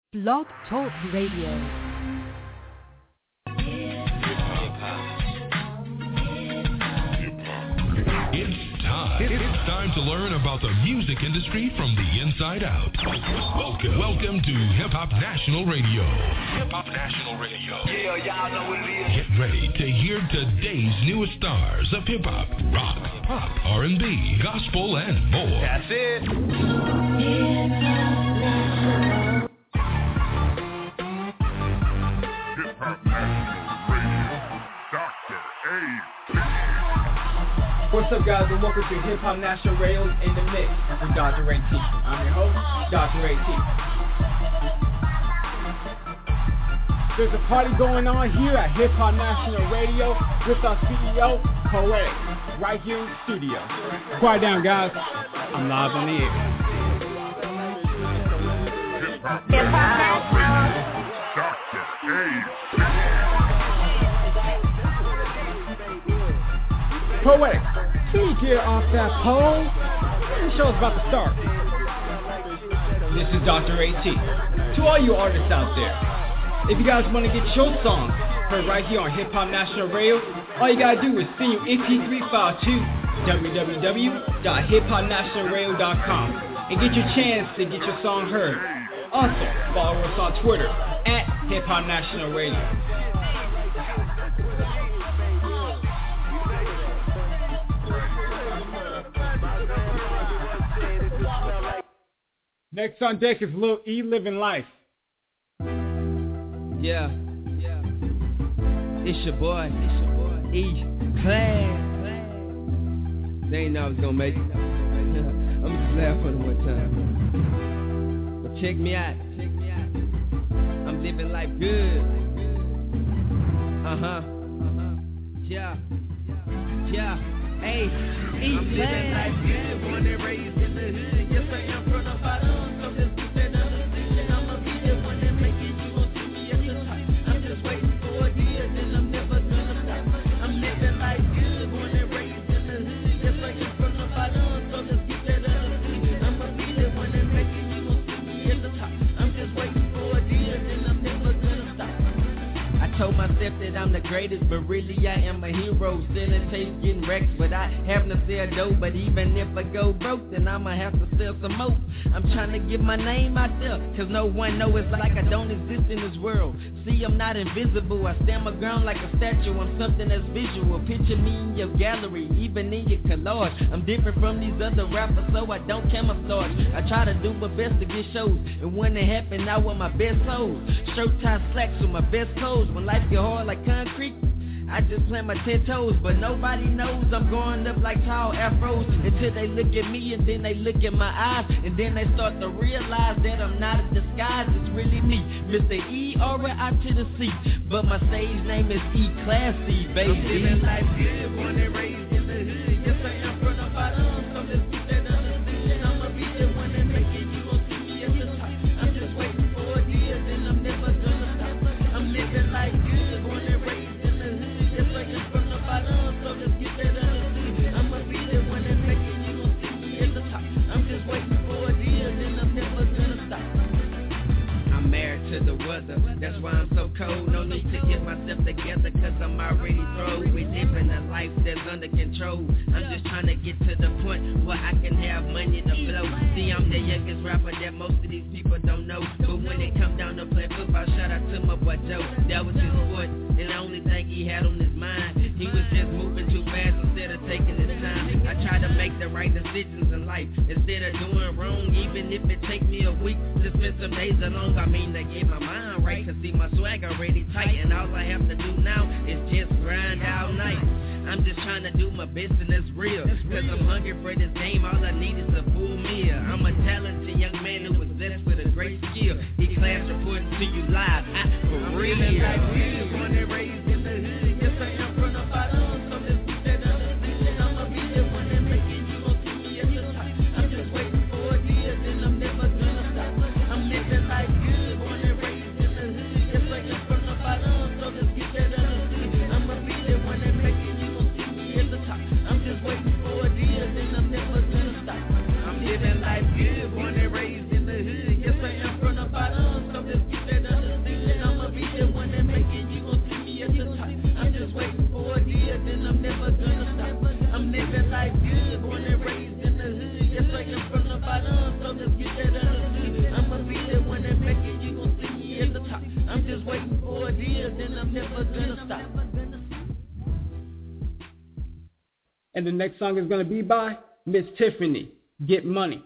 Blog Talk Radio. It's time to learn about the music industry from the inside out. Welcome to Hip Hop National Radio. Hip Hop National Radio. Yeah, y'all know what it is. Get ready to hear today's newest stars of hip hop, rock, pop, R&B, gospel, and more. That's it. Hip Hop National Radio. Dr. A. What's up, guys, and welcome to Hip Hop National Radio's In the Mix with Dr. Ray T. I'm your host, Dr. Ray T. There's a party going on here at Hip Hop National Radio with our CEO, Poetic, right here in the studio. Quiet down, guys. I'm live on the air. Hip Hop National Radio. Dr. A. Poetic, can you get off that pole? The show's about to start. This is Dr. AT. To all you artists out there, if you guys want to get your songs heard right here on Hip Hop National Radio, all you gotta do is send your MP3 file to www.hiphopnationalradio.com and get your chance to get your song heard. Also, follow us on Twitter at Hip Hop National Radio. Next on deck is Lil E Living Life. Yeah. It's your boy. E Class. They ain't know I was gonna make it. I'm just laughing for them one time. But check me out. I'm living life good. Yeah. Hey, E I'm living life good. Born and raised in the hood. Yes, I am from the bottom. So just keep that understanding. I'ma be the one that make it. You gon' see me at the top. I'm just waiting for a deal, then I'm never gonna stop. I'm living life good. Born and raised in the hood. Yes, I am from the bottom. So just keep that understanding. I'ma be the one that make it. You gon' see me at the top. I'm just waiting for a deal, then I'm never gonna stop. I told myself that I'm the greatest, but really I am a hero. Selling tapes, getting wrecks, but I having to sell dope. But even if I go broke, then I'ma have to sell some more. I'm trying to get my name out there, cause no one know it's like I don't exist in this world. See, I'm not invisible, I stand my ground like a statue. I'm something that's visual, picture me in your gallery, even in your collage. I'm different from these other rappers, so I don't camouflage. I try to do my best to get shows, and when it happen, I wear my best clothes. Shirt tie slacks with my best clothes. When life get hard like concrete, I just plant my 10 toes, but nobody knows I'm growing up like tall afros until they look at me and then they look at my eyes and then they start to realize that I'm not a disguise, it's really me, Mr. E R-I to the C, but my stage name is E Classy, baby. I'm living life good, born and raised in the hood, yes I am from the bottom, so just keep that understanding, I'ma be the one that make it, you gon' see me at the top, I'm just waiting for a deal, then I'm never gonna stop, I'm living life good, born and raised. From the bottom, so just get that understanding. I'ma be the one that make it, you gon' see me at the top. I'm just waiting for a deal, then I'm never gonna stop. I'm married to the weather, that's why I'm so cold. No need to get myself together, cause I'm already through. We living a life that's under control. I'm just trying to get to the point where I can have money to flow. See, I'm the youngest rapper that most of these people don't know. But when it come down to play football, shout out to my boy Joe. That was his sport, and the only thing he had on his mind, he was just moving too fast instead of taking his time. I try to make the right decisions in life instead of doing wrong, even if it takes me a week to spend some days alone. I mean to get my mind right, cause see my swag already tight, and all I have to do now is just grind all night. I'm just trying to do my best and it's real, cause I'm hungry for this game, all I need is a full meal. I'm a talented young man who was blessed with a great skill. E-Class reporting to you live, for real. Born and raised in the hood, yes I am from the bottom, so just keep that understanding. I'ma be the one that make it, you gon' see me at the top. I'm just waiting for a deal, then I'm never gonna stop. I'm living life good, born and raised in the hood, yes I am from the bottom, so just keep that understanding. I'ma be the one that make it, you gon' see me at the top. I'm just waiting for a deal, then I'm never gonna stop. I'm living life good, born and raised in the hood, yes I am from the bottom, so just I'm never gonna stop. And the next song is going to be by Miss Tiffany, Get Money.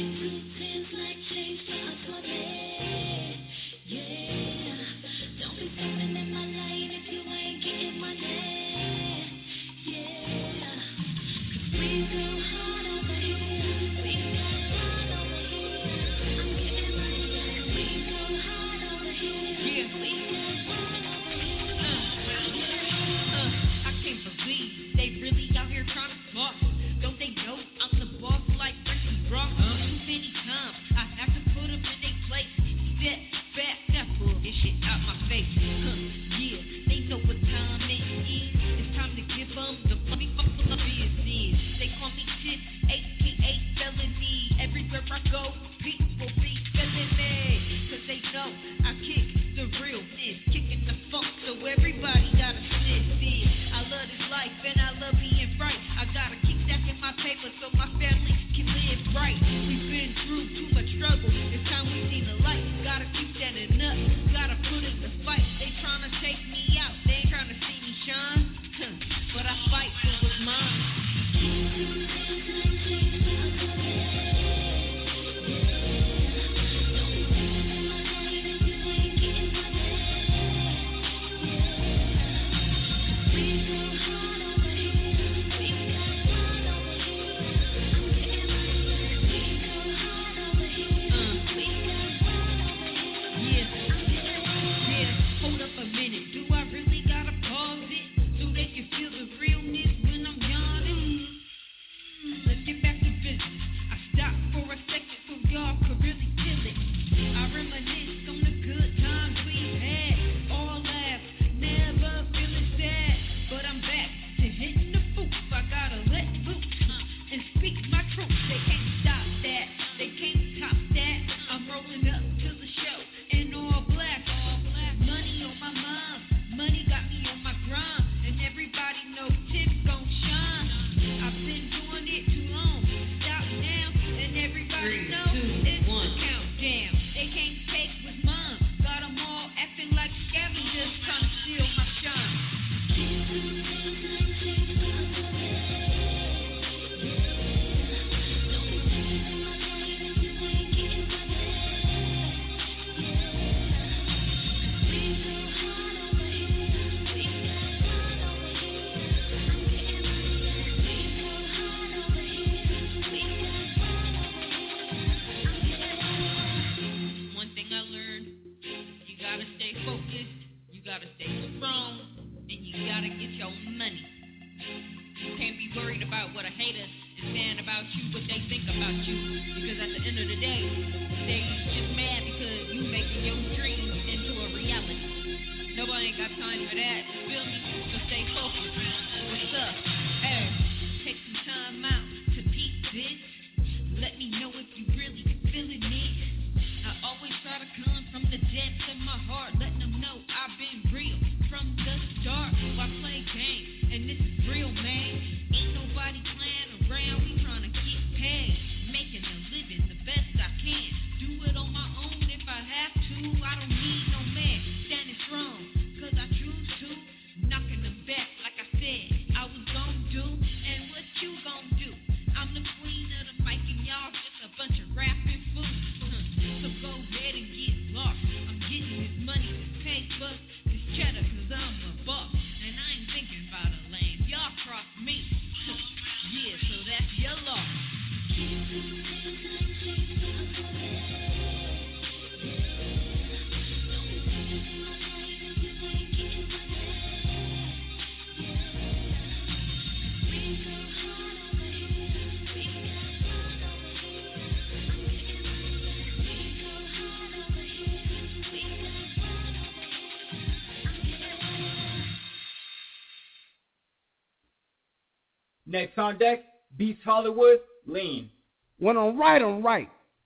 Next on deck, Beats Hollywood, Lean. When I'm right, I'm right.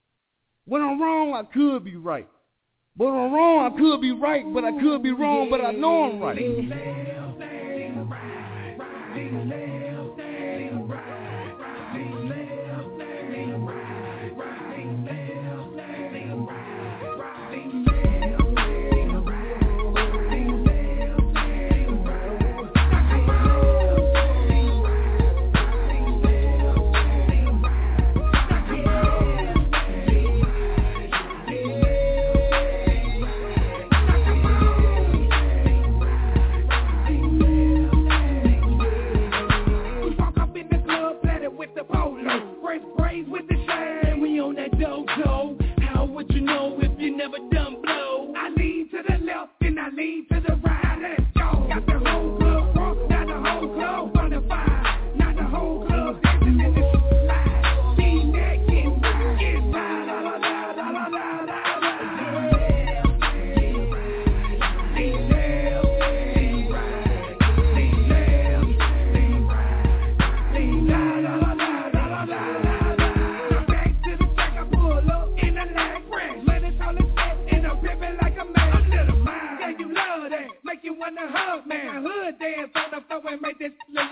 When I'm wrong, I could be right. But when I'm wrong, I could be right, but I could be wrong, but I know I'm right. a hug, make my hood dance on the floor and make this love.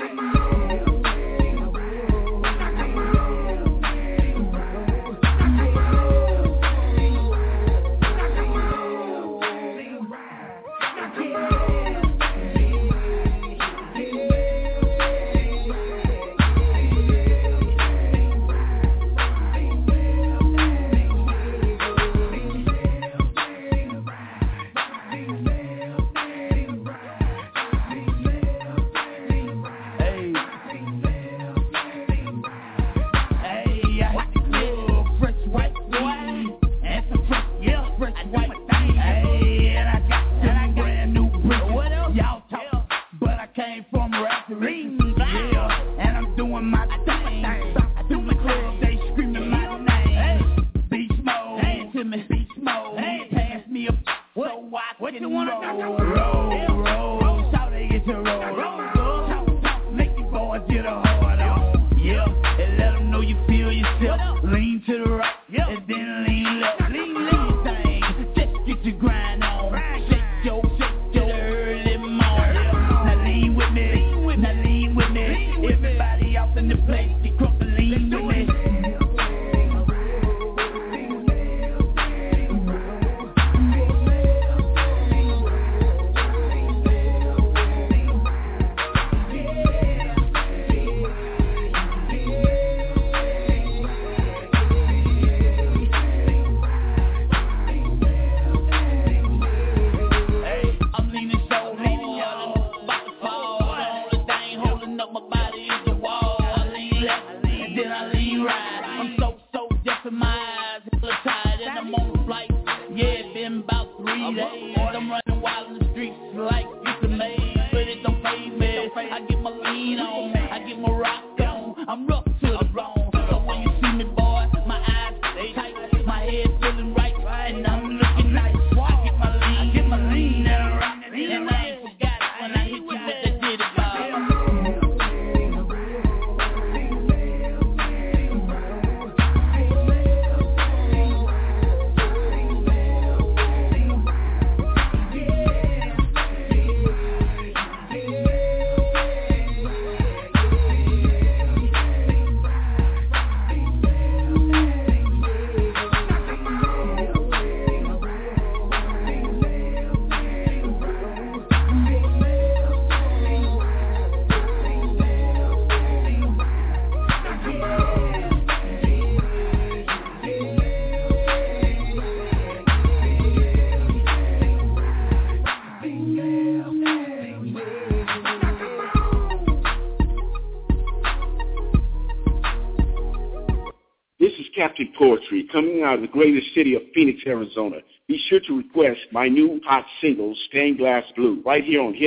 Poetry, coming out of the greatest city of Phoenix, Arizona. Be sure to request my new hot single, Stained Glass Blue, right here on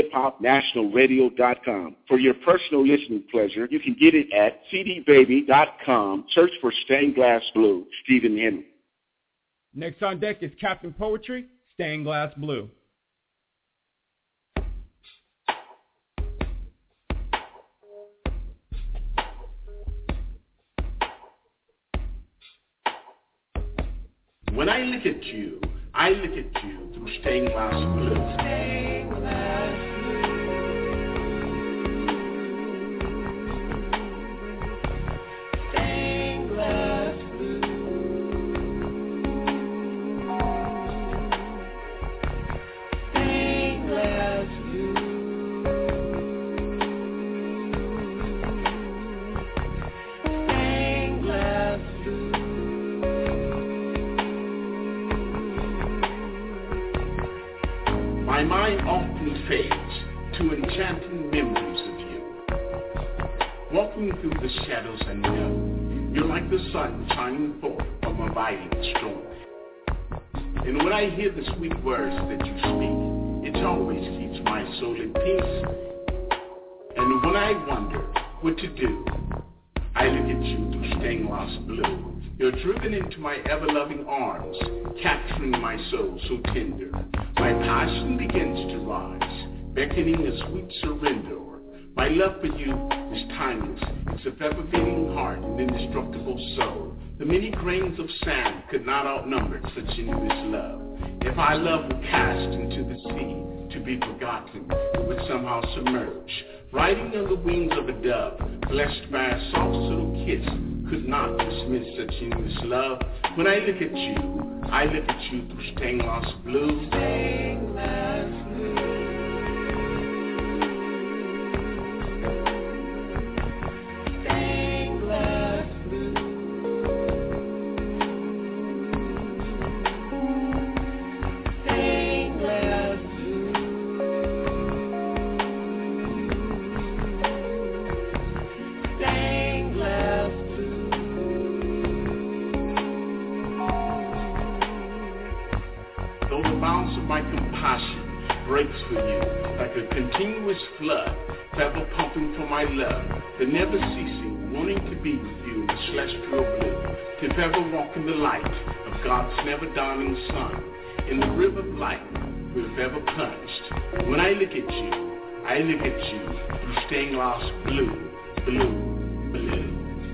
hiphopnationalradio.com. For your personal listening pleasure, you can get it at cdbaby.com. Search for Stained Glass Blue, Stephen Henry. Next on deck is Captain Poetry, Stained Glass Blue. When I look at you through stained glass blue. Stained glass blue. Stained glass blue. Stained glass blue. Stained glass blue. My mind often fades to enchanting memories of you. Walking through the shadows I know, you're like the sun shining forth from a biting storm. And when I hear the sweet words that you speak, it always keeps my soul in peace. And when I wonder what to do, I look at you through stained glass blue. You're driven into my ever-loving arms, capturing my soul so tender. My passion begins to rise, beckoning a sweet surrender. My love for you is timeless. It's a ever-beating heart, an indestructible soul. The many grains of sand could not outnumber such enormous love. If our love were cast into the sea, to be forgotten, it would somehow submerge. Riding on the wings of a dove, blessed by a soft little kiss, could not dismiss such endless love. When I look at you, I look at you through stained glass blue. Stained glass blue. Breaks for you like a continuous flood, forever pumping for my love, the never ceasing, wanting to be with you in the celestial blue, to forever walk in the light of God's never dawning sun, in the river of light we're forever plunged. When I look at you through stained glass blue, blue, blue.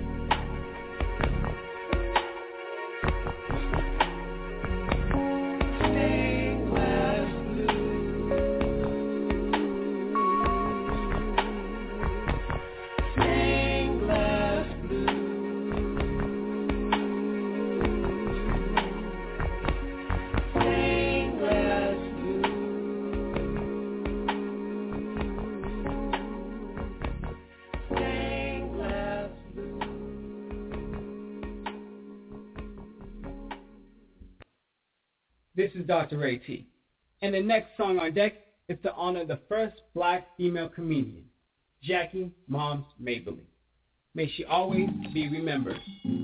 This is Dr. A.T. And the next song on deck is to honor the first black female comedian, Jackie Moms Mabley. May she always be remembered.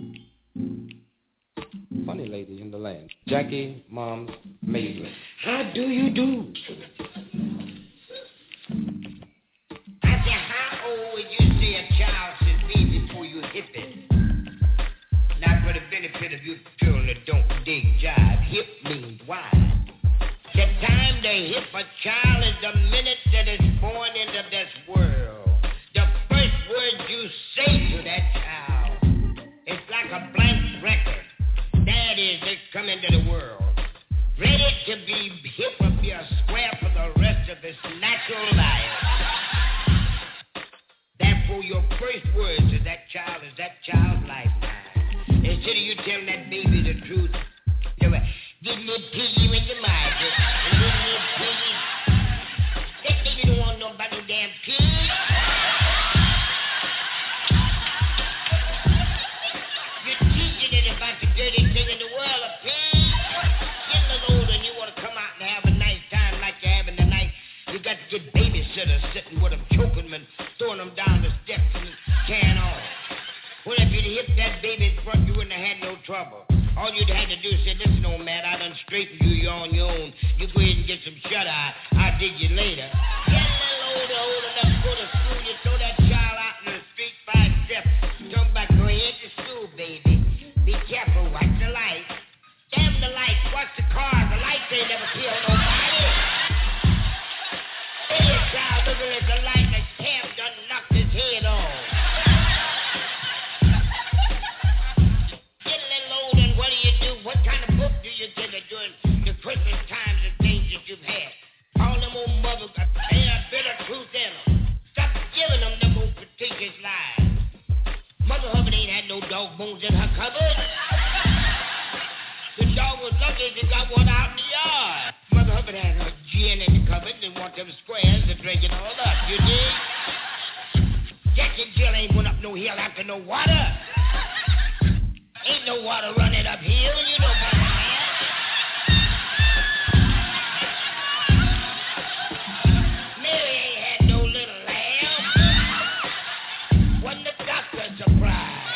Funny lady in the land, Jackie Moms Mabley. How do you do? I said, how old would you say a child should be before you hip it? Now, for the benefit of you children that don't dig jive, hip means wide. The time they hip a child is the minute that it's born into this world. The first word you say to that child, it's like a blank record. That is, they come into the world, ready to be hip or be a square for the rest of its natural life. Therefore, your first word to that child is that child's lifeline. Instead of you telling that baby the truth, you know, give me a piggy with the market. That baby don't want nobody no damn pig. You're teaching it about the dirty thing in the world, a pig. Get a little older and you want to come out and have a nice time like you're having tonight. You got to get babysitters sitting with them, choking them and throwing them down the steps and carrying on. Well, if you'd hit that baby in front, you wouldn't have had no trouble. All you'd had to do is say, listen, old man, I done straightened you, you're on your own. You go ahead and get some shut-eye. I'll dig you later. Get a little older, old enough to go to school. You throw that child out in the street 5 steps. Come back, go ahead to school, baby. Be careful, watch the lights. Damn the lights, watch the cars. The lights ain't never killed nobody. Any child looking at the light, the cab done knocked his head off. What kind of book do you give it during the Christmas times and things that you've had? All them old mothers got a bit of truth in them. Stop giving them old fictitious lies. Mother Hubbard ain't had no dog bones in her cupboard. The dog was lucky if he got one out in the yard. Mother Hubbard had her gin in the cupboard and want them squares to drink it all up, you dig? Jack and Jill ain't went up no hill after no water. Ain't no water running uphill, you know better than that. Mary ain't had no little lamb. Wasn't the doctor surprised?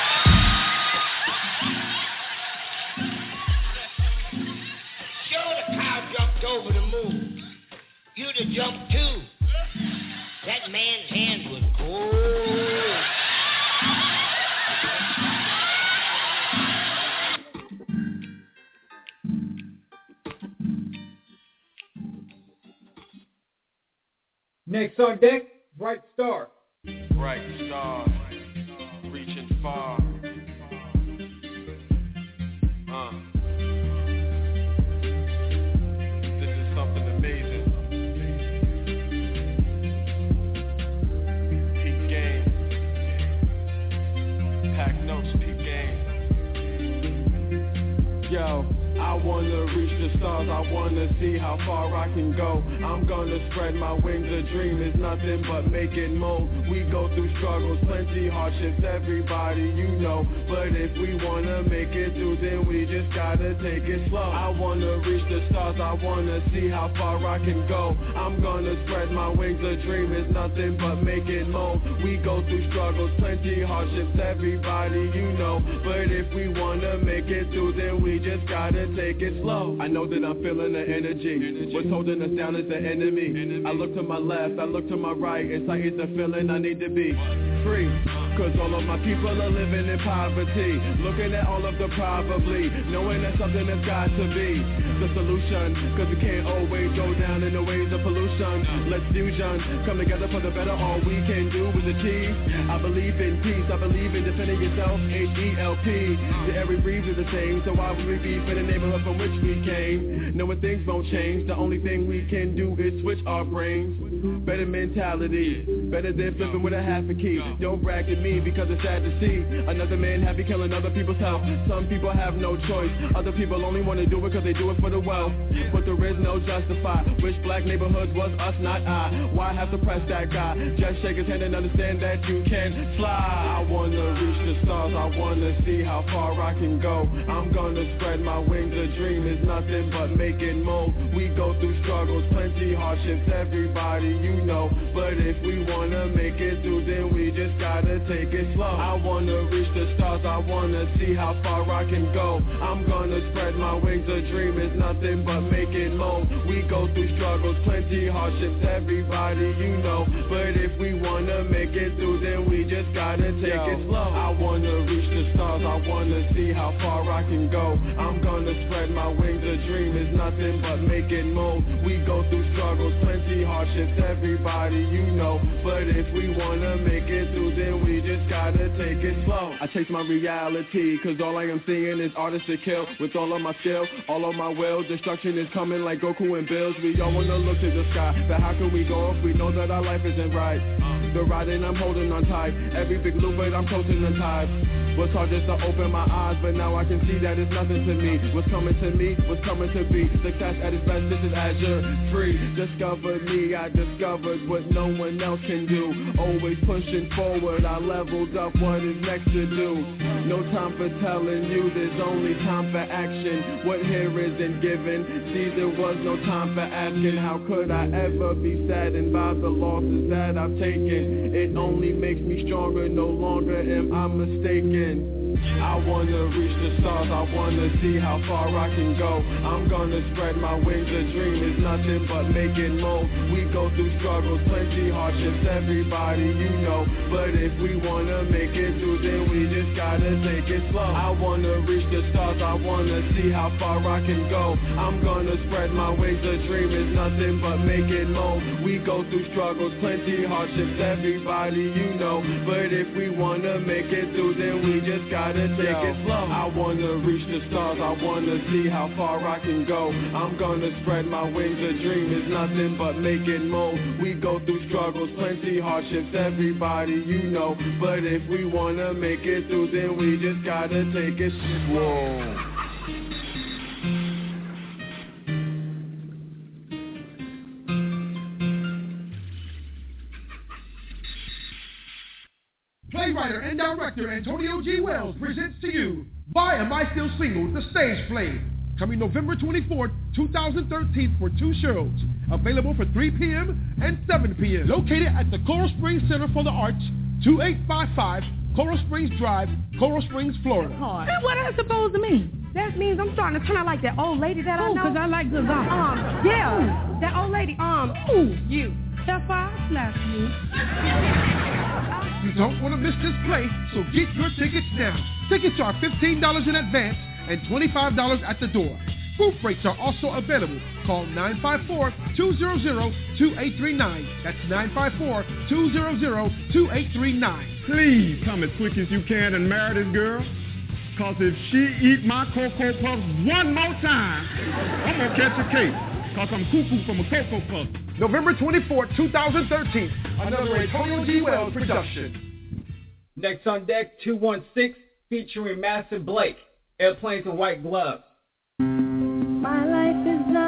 Sure, the cow jumped over the moon. You'd have jumped too. That man's hand was cold. Next on deck, Bright Star. Bright Star, reaching far. This is something amazing. stars, I wanna see how far I can go. I'm gonna spread my wings, a dream is nothing but making mold. We go through struggles, plenty hardships, everybody you know. But if we wanna make it through, then we just gotta take it slow. I wanna reach the stars, I wanna see how far I can go. I'm gonna spread my wings, a dream is nothing but making mold. We go through struggles, plenty hardships, everybody you know. But if we wanna make it through, then we just gotta take it slow. I know that I'm feeling the energy. What's holding us down is the enemy. I look to my left, I look to my right. It's like it's a feeling I need to be free. Cause all of my people are living in poverty. Looking at all of the probably, knowing that something has got to be the solution. Cause we can't always go down in the ways of pollution. Let's fusion, come together for the better. All we can do is achieve. I believe in peace, I believe in defending yourself. H-E-L-P. The air we breathe is the same, so why would we be in the neighborhood from which we came? Knowing things won't change, the only thing we can do is switch our brains. Better mentality, better than flipping with a half a key. Don't brag at me because it's sad to see another man happy killing other people's health. Some people have no choice, other people only want to do it because they do it for the wealth. But there is no justify, which black neighborhoods was us, not I. Why have to press that guy? Just shake his hand and understand that you can fly. I wanna reach the stars, I wanna see how far I can go. I'm gonna spread my wings, a dream is nothing but making mold. We go through struggles, plenty hardships, everybody you know. But if we wanna make it through, then we just gotta take it slow. I wanna reach the stars, I wanna see how far I can go. I'm gonna spread my wings, a dream is nothing but making mold. We go through struggles, plenty hardships, everybody you know. But if we wanna make it through, then we just gotta take it slow. I wanna reach the stars, I wanna see how far I can go. I'm gonna spread my wings, a dream is nothing but making mold. We go through struggles, plenty hardships, everybody you know. But if we wanna make it through, then we just gotta take it slow. I chase my reality, cause all I am seeing is artists to kill. With all of my skill, all of my will, destruction is coming like Goku and Bills. We all wanna look to the sky, but how can we go if we know that our life isn't right? The riding I'm holding on tight, every big loop but I'm coasting the tide. Was hard just to open my eyes, but now I can see that it's nothing to me. What's coming to me, what's coming to be. Success at its best, this is Azure Free. Discovered me, I discovered what no one else can do. Always pushing forward, I leveled up what is next to do. No time for telling you, there's only time for action. What here isn't given, see there was no time for asking. How could I ever be saddened by the losses that I've taken? It only makes me stronger, no longer am I mistaken. I wanna reach the stars, I wanna see how far I can go. I'm gonna spread my wings, a dream is nothing but making mold. We go through struggles, plenty hardships, everybody you know. But if we wanna make it through, then we just gotta take it slow. I wanna reach the stars, I wanna see how far I can go. I'm gonna spread my wings, a dream is nothing but making mold. We go through struggles, plenty hardships, everybody you know. But if we wanna make it through, then we just gotta take it slow. I wanna reach the stars, I wanna see how far I can go. I'm gonna spread my wings, a dream is nothing but making mold. We go through struggles, plenty hardships, everybody you know. But if we wanna make it through, then we just gotta take it slow. Playwriter and director Antonio G. Wells presents to you Why Am I Still Single? The Stage Play. Coming November 24th, 2013 for 2 shows. Available for 3 p.m. and 7 p.m. Located at the Coral Springs Center for the Arts, 2855 Coral Springs Drive, Coral Springs, Florida. And what that's supposed to mean? That means I'm starting to turn out like that old lady that I know. Because I like good gossip. Yeah, that old lady, you. If I slap you. You don't want to miss this play, so get your tickets now. Tickets are $15 in advance and $25 at the door. Booth rates are also available. Call 954-200-2839. That's 954-200-2839. Please come as quick as you can and marry this girl. Because if she eat my Cocoa Puffs one more time, I'm going to catch a case. Because I'm cuckoo from a Cocoa Puff. November 24th, 2013. Another Antonio G. Wells production. Next on deck, 216, featuring Master Blake, Airplanes and White Gloves. My life is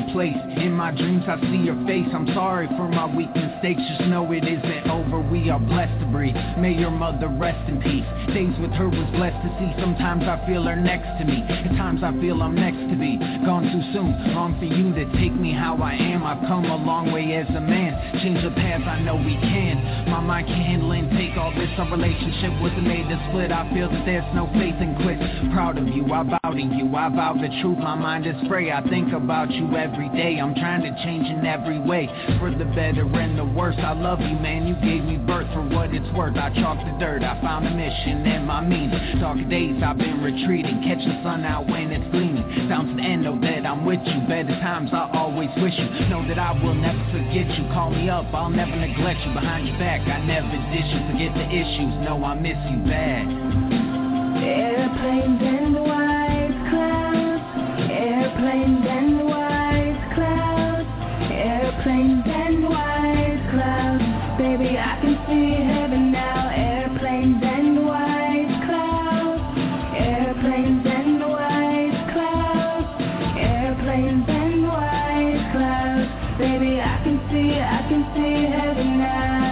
place. In my dreams I see your face. I'm sorry for my weak mistakes. Just know it isn't over. We are blessed to breathe. May your mother rest in peace. Days with her was blessed to see. Sometimes I feel her next to me. At times I feel I'm next to be gone too soon. Long for you to take me how I am. I've come a long way as a man. Change the path, I know we can. My mind can't handle and take all this. Our relationship wasn't made to split. I feel that there's no faith in quits. Proud of you, I bow to you. I vow the truth, my mind is free. I think about you every day. I'm trying to change in every way, for the better and the worse. I love you, man, you gave me birth. For what it's worth, I chalked the dirt. I found a mission and my meaning. Dark days I've been retreating, catch the sun out when it's gleaming. Down to the end, know that I'm with you. Better times I always wish you. Know that I will never forget you. Call me up, I'll never neglect you. Behind your back, I never dish you. Forget the issues, know I miss you bad. Airplanes and white clouds, airplanes and white clouds, airplanes and white clouds. Baby, I can see heaven now. Airplanes and white clouds, airplanes and white clouds, airplanes and white clouds. Baby, I can see heaven now.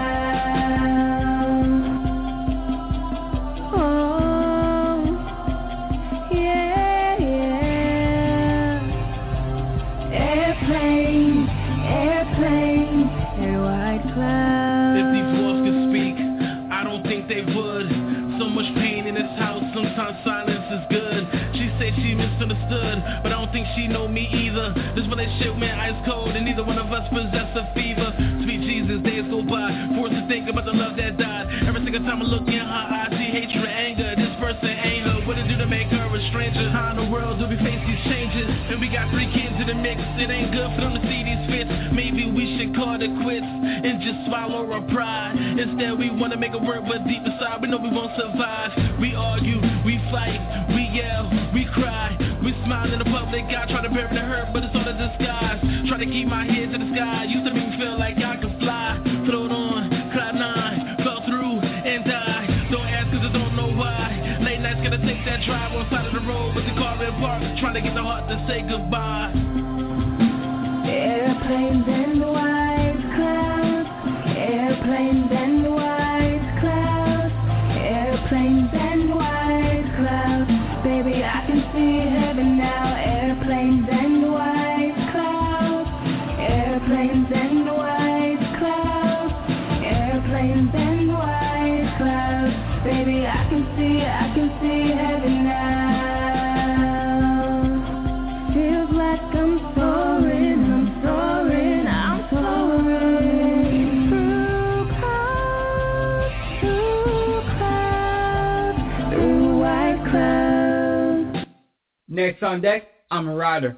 Misunderstood, but I don't think she know me either. This relationship, man, ice cold, and neither one of us possess a fever. Sweet Jesus, days go by, forced to think about the love that died. Every single time I look in her eyes, see hatred and anger. This person ain't her. What to do to make her a stranger? How in the world do we face these changes? And we got 3 kids in the mix. It ain't good for them to see these fits. Maybe we should call it quits and just swallow our pride. Instead, we wanna make it work, but deep inside, we know we won't survive. We argue, we fight, we yell, we cry. We smile in the public eye, try to bury the hurt, but it's all a disguise. Try to keep my head to the sky, used to make me feel like I could fly. Float on, cloud 9, fell through and died. Don't ask cause I don't know why. Late nights gotta take that drive on side of the road with the car in park, trying to get the heart to say goodbye. Airplanes and white clouds, airplanes and white clouds, airplanes and white clouds. Baby, I can see heaven now. Airplanes and white clouds, airplanes and white clouds, airplanes and white clouds. Baby, I can see heaven now. Feels like I'm soaring, I'm soaring, I'm soaring. Through clouds, through white clouds. Next on deck, I'm a rider.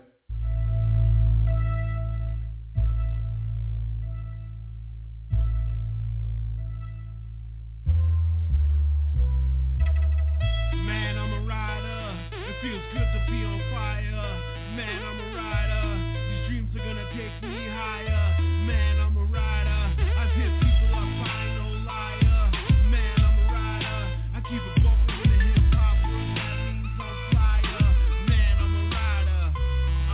Man, I'm a rider. It feels good to be on fire. Man, I'm a rider. These dreams are gonna take me higher. Man, I'm a rider. I hit people up, I ain't no liar. Man, I'm a rider. I keep it bumping in the hip hop room. That means I'm fire. Man, I'm a rider.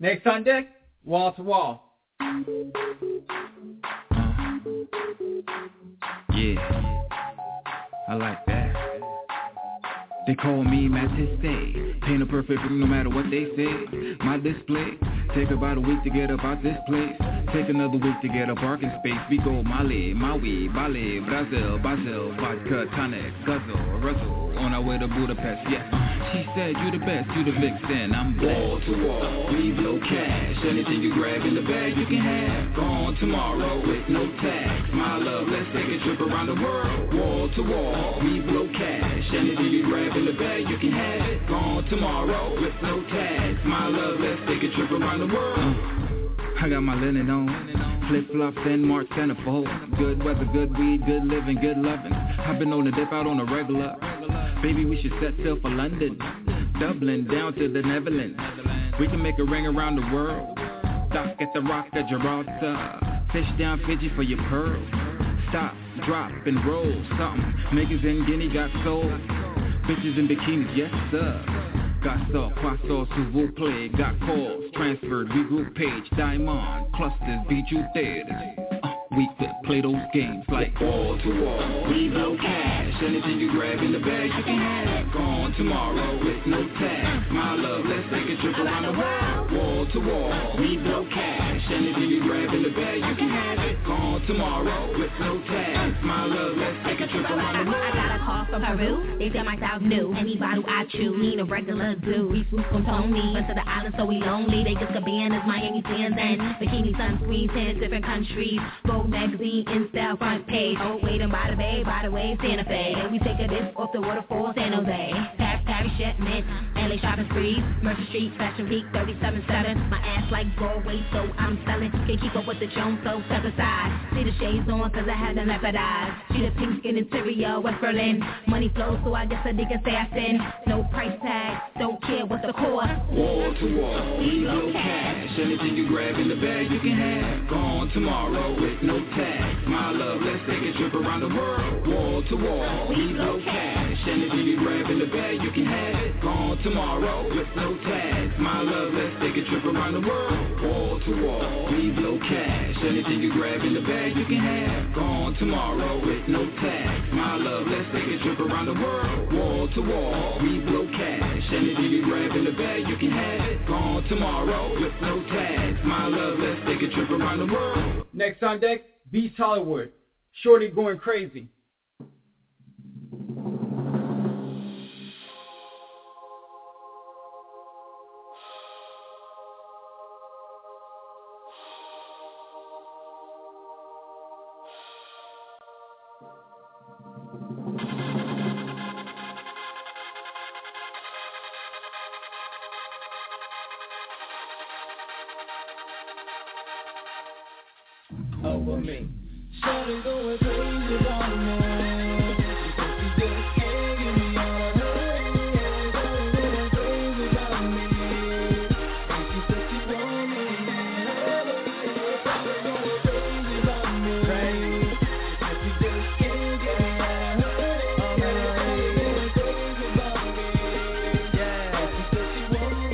Next on deck, Wall to Wall. Yeah, I like that. They call me Matisse, paint a perfect look no matter what they say. My display, take about a week to get up out this place. Take another week to get a parking space. We go Mali, Maui, Bali, Brazil, vodka, tonic, guzzle, ruzzle, on our way to Budapest, yeah. She said, you the best, you the vixen, I'm wall to wall, we blow cash. Anything you grab in the bag you can have. Gone tomorrow with no tax. My love, let's take a trip around the world. Wall to wall, we blow cash. Anything you grab in the bag you can have it. Gone tomorrow with no tax. My love, let's take a trip around the world. I got my linen on, flip-flops and March centerfold. Good weather, good weed, good living, good loving. I've been on the dip out on the regular. Baby, we should set sail for London, Dublin, down to the Netherlands. We can make a ring around the world. Dock at the Rock at Gibraltar. Fish down Fiji for your pearls. Stop, drop, and roll something. Niggas in Guinea got soul. Bitches in bikinis, yes sir. Got saw, croissant, s'il vous plaît. Got calls, transferred, regroup page. Diamond, clusters, bijou theaters. We could play those games like wall to wall, we blow cash. Anything you grab in the bag you can have. Gone tomorrow with no tax. My love, let's take a trip around the world. Wall to wall, we blow cash. Anything you grab in the bag you can have it. Gone tomorrow with no tax. My love, let's take a trip around the world. I got a call from Peru, they said my style new. Any bottle I chew, need a regular dude. We swoop from Tony, went to the island so we lonely. Vegas, Cabanas, Miami, Sands, and bikini sunscreen, 10 different countries. Vogue magazine, in-style front page. Oh, waiting by the bay, by the way, Santa Fe. And we take a dip off the waterfall, San Jose. Paris, shipment, LA shopping sprees. Merchant Street, Fashion Week, 37.7. My ass like Broadway, so I'm selling. Can't keep up with the Jones, so step aside. See the shades on, cause I had them leopardized. See the pink skin interior, West Berlin. Money flows, so I guess a nigga say I sin. No price tag, don't care what's the cost. Wall to wall, we blow cash. Anything you grab in the bag you can have. Gone tomorrow with no tax. My love, let's take a trip around the world. Wall to wall, we blow cash. Anything you grab in the bag you can have it. Gone tomorrow with no tax. My love, let's take a trip around the world. Wall to wall, we blow cash. Anything you grab in the bag you can have. Gone tomorrow with no tax. My love, let's take a trip around the world. Wall to wall, we blow cash. Anything you grab in the bag you can have it. Gone tomorrow with no tax. My love, let's take a trip around the world. Next on deck, Beast Hollywood. Shorty going crazy. Over me. Shawty going crazy about me. She just can't get me out of her head. Shawty going crazy about me. And she said she want me. Shawty going crazy about me. And she just can't get me out of her head. Shawty going crazy about me. Yeah, and she said she want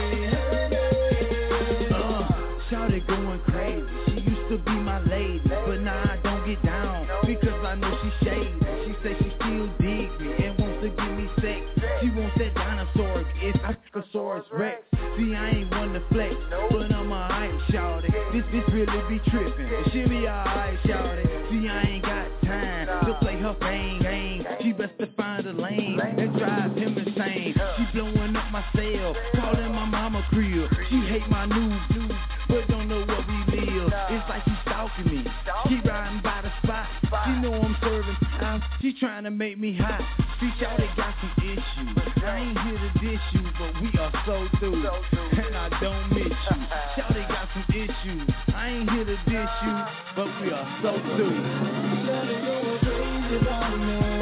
me. Shawty going crazy. To be my lady, but now I don't get down because I know she shady. She says she still digs me and wants to give me sex. She wants that dinosaur, it's Ikosaurus Rex. See, I ain't one to flex, but I'm alright, shawty. This really be trippin', she be alright, shawty. See, I ain't got time to play her game. She best to find a lane that drives him insane. She blowing up my cell, calling my mama crib. She hate my news, but don't know what we live. It's like she stalking me. She riding by the spot. She know I'm serving time. She trying to make me hot. See, shawty got some issues. I ain't here to dish you, but we are so through. And I don't miss you. Shawty got some issues. I ain't here to dish you, but we are so through. Shawty going crazy about me.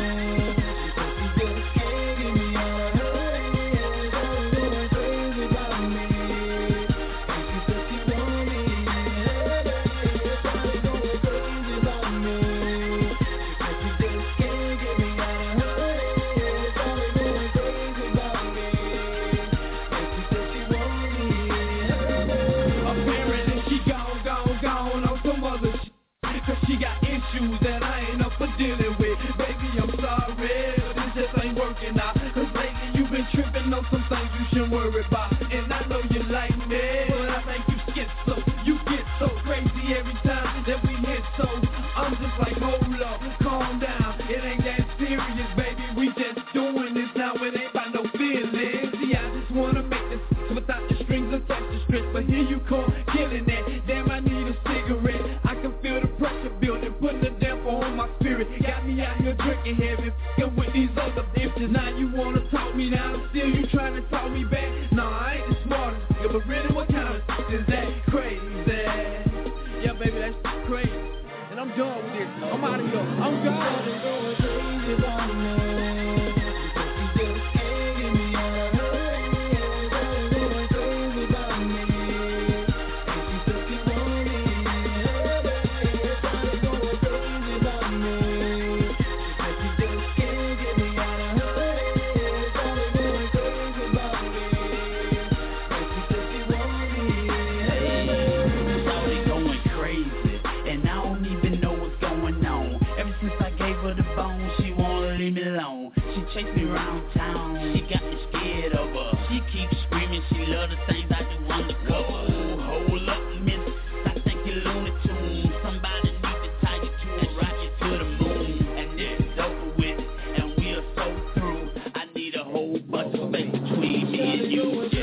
tripping on some things you shouldn't worry about. And I know you like me, but I think you schizo. You get so crazy every time that we hit, so I'm just like, hold up, calm down. It ain't that serious, baby. We just doing this now. It ain't about no feelings. See, I just wanna make this without the strings attached to strips, but here you come, killing that. Damn, I need a cigarette. I can feel the pressure building, putting the damper on my spirit. Got me out here drinking heavy, f***ing with these other bitches. Now you wanna talk me down, still you trying to talk me back. Nah, I ain't the smartest, yeah, but really what kind of is that crazy? Yeah, baby, that's crazy. And I'm done with this. I'm out of here. I'm gone. Chase me around town, she got me scared of her. She keeps screaming, she love the things I do undercover. Hold up, miss, I think you're Looney Tunes. Somebody need to tie you to and rock you to the moon. And it's over with, and we are so through. I need a whole bunch of space between me and you.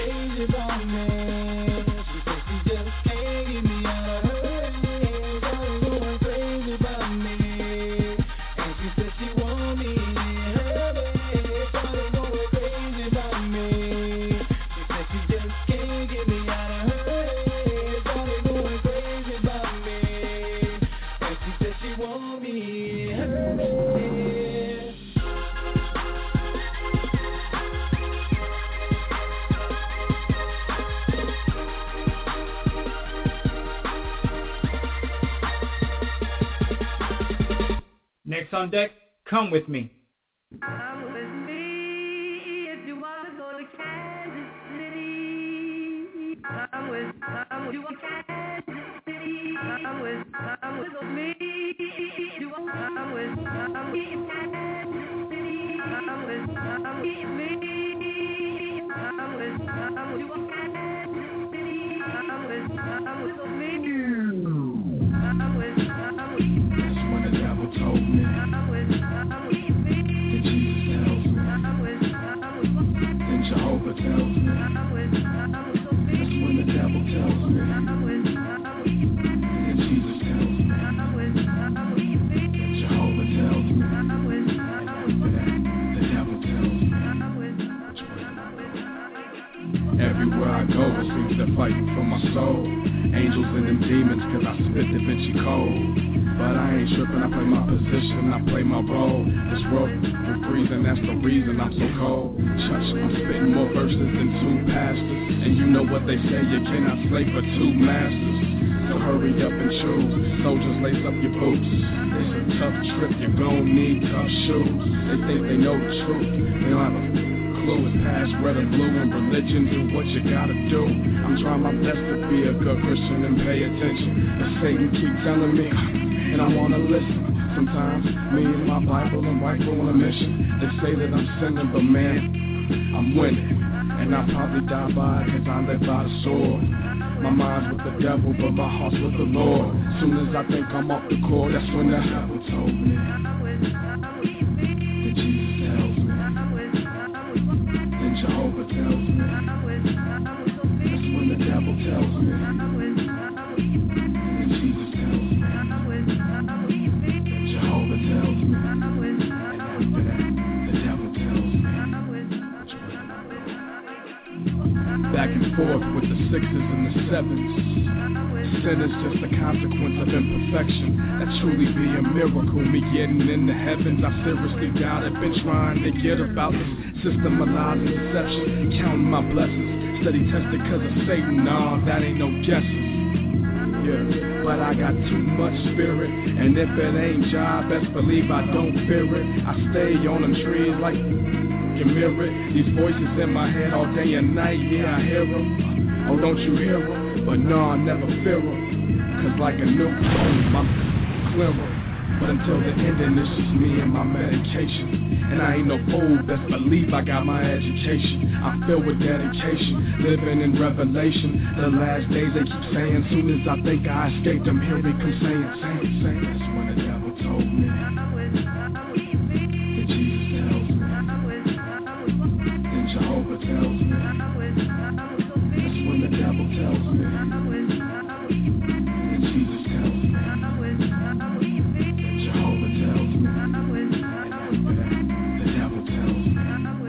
Next on deck, Come With Me. Come with me if you want to go to Kansas City. Come with you want Kansas City. Come with me if you want come with Kansas City. Come with me you want Kansas City. Come with me. That's when the devil told me that Jesus tells me, then Jehovah tells me. That's when the devil tells me, then Jesus tells me, Jehovah tells me, and after that, the devil tells me. Everywhere I go, it seems they're fighting for my soul. Angels and them demons, cause I spit Da Vinci Code. But I ain't tripping, I play my position, I play my role. This world is freezing, that's the reason I'm so cold. Church, I'm spitting more verses than two pastors. And you know what they say, you cannot slave for two masters. So hurry up and choose, soldiers lace up your boots. It's a tough trip, you're gon' need tough shoes. They think they know the truth, they don't have a clue. It's past red and blue and religion, do what you gotta do. I'm trying my best to be a good Christian and pay attention. But Satan keep telling me, and I wanna listen. Sometimes me and my Bible and wife go on a mission. They say that I'm sinning, but man, I'm winning. And I'll probably die by it, cause I live by the sword. My mind's with the devil, but my heart's with the Lord. Soon as I think I'm off the court, that's when the devil told me that Jesus tells me, then Jehovah tells me. That's when the devil tells me, then Jesus tells me, then Jehovah tells me, and after that, the devil tells me. Back and forth with the sixes and the sevens. Sin is just a consequence of imperfection. That truly be a miracle, me getting in the heavens. I seriously doubt it, been trying to get about this system of lies and deception. Counting my blessings, steady tested cause of Satan. Nah, that ain't no guesses. Yeah, but I got too much spirit. And if it ain't job, best believe I don't fear it. I stay on them trees like mirror it. These voices in my head all day and night, yeah, I hear them. Oh, don't you hear them? But no, I never fear them. Cause like a new phone, I'm clearer. But until the ending, it's just me and my medication. And I ain't no fool, best believe I got my education. I'm filled with dedication, living in revelation. The last days they keep saying, soon as I think I escaped them, here we come saying. That's when the devil told me that Jesus tells me, and Jehovah tells me. That's when the devil tells me, and Jesus tells me, Jehovah tells me, the devil tells me.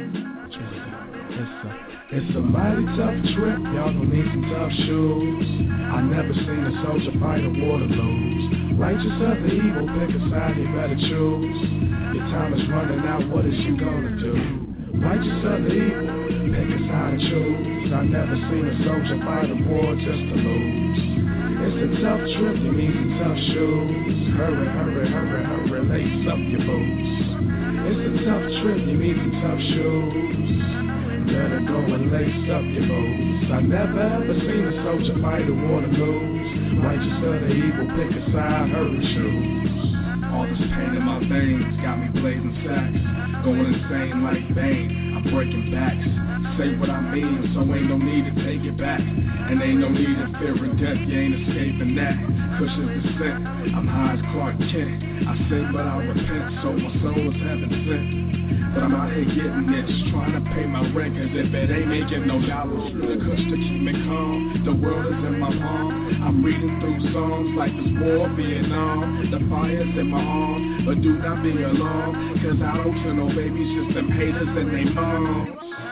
It's a mighty tough trip, y'all gon' need some tough shoes. I never seen a soldier fight a war to lose. Righteous or the evil, pick a side, you better choose. Your time is running out, what is you gonna do? Righteous or the evil, pick a side and choose. I never seen a soldier fight a war just to lose. It's a tough trip, you need some tough shoes. Hurry, hurry, hurry, hurry, lace up your boots. It's a tough trip, you need some tough shoes. Better go and lace up your boots. I never ever seen a soldier fight a war to lose. Righteous or the evil, pick a side, hurry, shoes. All this pain in my veins got me blazing sacks. Going insane like Bane, I'm breaking backs. Say what I mean, so ain't no need to take it back. And ain't no need to fearing death, you ain't escaping that. Cushion's descent, I'm high as Clark Kent. I sin but I repent, so my soul is heaven sent. But I'm out here getting it, just trying to pay my rent. Cause if it ain't making no dollars, the kush to keep me calm. The world is in my palm, I'm reading through songs like this war, Vietnam. The fire's in my arm, but do not be alarmed. Cause I don't kill no babies, just them haters and they moms.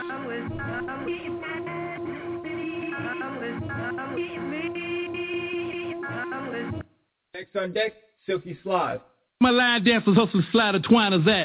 Next on deck, Silky Slide. My line dancers, hustle, slider, twiners at.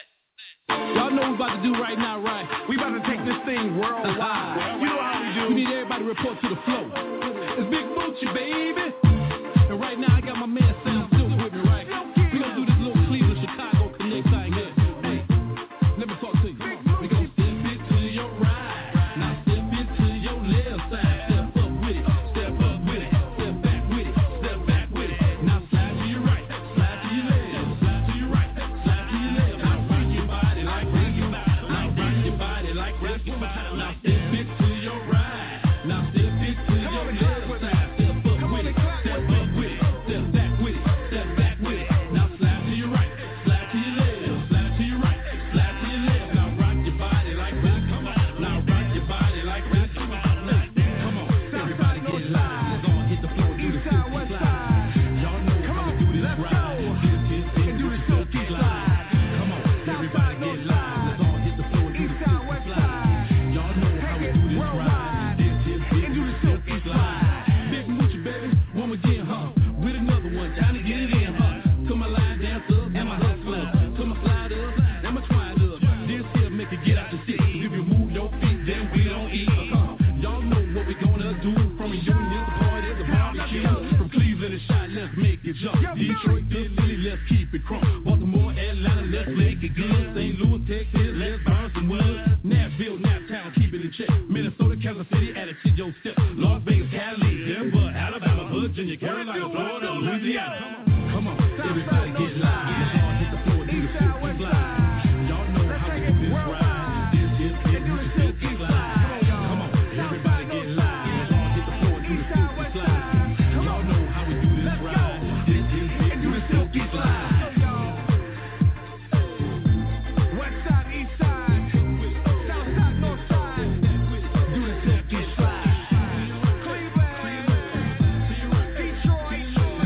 Y'all know what we about to do right now, right? We about to take this thing worldwide. You know how we do. We need everybody to report to the flow. It's Big Boochie, baby. And right now I got my man Sam Silk with me, right? We gonna do this little Cleveland, Chicago connect thing here. Hey, let me talk to you. We gonna step it to your right. Now step it to your left side. Step up with it. Step up with it. Step back with it. Step back with it. Now slide to your right. Slide to your left. Slide to your right. Slide to your left. Now rock your body like rock your body. Now rock your body like rock your body. Now step it to your right. Now step it to your left side. Step up with it. Step up with it. Step back with it. Step back with it. Now slide to your right. Slide to your left. Slide to your right. Slide to your left. Now rock your body like rock your body. Now rock your body like rock your body. Come on, everybody get live. Let's go and hit the floor, do the silky slide. Y'all know how to do this ride. This do the silky slide. Come on, everybody get live. Let's all hit the floor and do the silky slide. Y'all know how we do this ride. This do the silky slide. Big Moochie, baby, one again, huh? With another one, time to get it in, huh? To my line dancers and my hustlers, to my sliders and my twiners. This here make it get out the seat. If you move your feet, then we don't eat. Y'all know what we gonna do. From reunions to parties to barbecue. From Cleveland to Shot, let's make it jump. Detroit to Philly, let's keep it crunk. Baltimore, Atlanta, let's make it good. St. Louis, Texas, let's burn some wood. Nashville, Naptown, keep it in check. Minnesota, Kansas City, add it to your step. Las Vegas, Cali, Denver, Alabama, Virginia, Carolina, Florida, Louisiana. Come on, everybody get live. Let's all hit the floor, do the silky slide. Y'all know how we do this ride. This is it, do the silky slide. Come on, everybody get live. Let's all hit the floor, do the silky slide. Y'all know how we do this ride. This is it, do the silky slide. West side, east side, south side, north side. Do the silky slide. Cleveland, Detroit,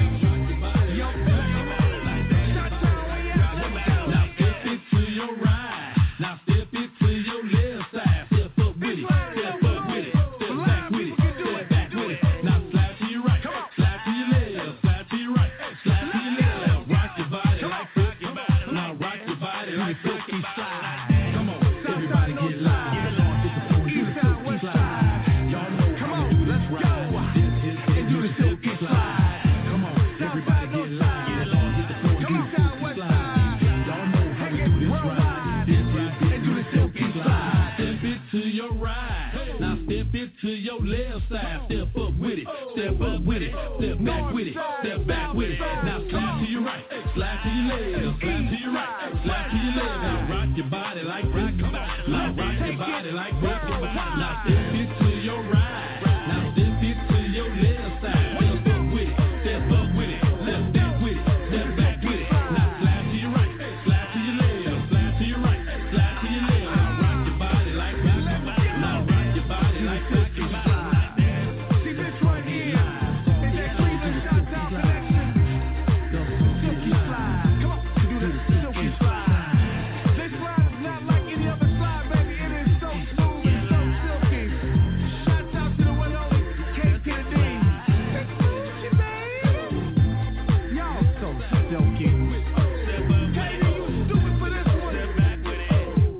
now step it to your right. Now step it to your left side. Step up with it. Step up with it. Step back with it. Step back with it. Now slide to your right. Slide to your left. Slide to your right. Slide to your left. Rock your body like rock your body. Now rock your body like silky slide. Come on, everybody get live. Let's all hit the floor, do the silky slide. Y'all know how we do this ride. This is it, do the silky slide. Come on, everybody get live. Let's all hit the floor, do the silky slide. Y'all know how we do this ride. This is it, do the silky slide. Step it to your right. ride. Now step it to your left side. Step up with it, step up with it, step back with it, step back with it. Now slide to your right, slide to your left, slide to your right, slide to your left. Now rock your body like rock your body. Now rock your body like rock your body. Now step it to your right. Now step it to your left side. Step up with it, step up with it, left step with it, step back with it. Now slide to your right, slide to your left, slide to your right, slide to your left. Now rock your body like rock your body. Now rock your body like rock your body. See this right here, is that Cleveland Shot Down Connection. Silky slide, come on, do the silky slide. This slide is not like any other slide, baby. It is so smooth and so silky. Shout out to the one and only KP the D. It's Gucci, baby. Y'all so silky. Katie, you stupid for this one. Step back with it.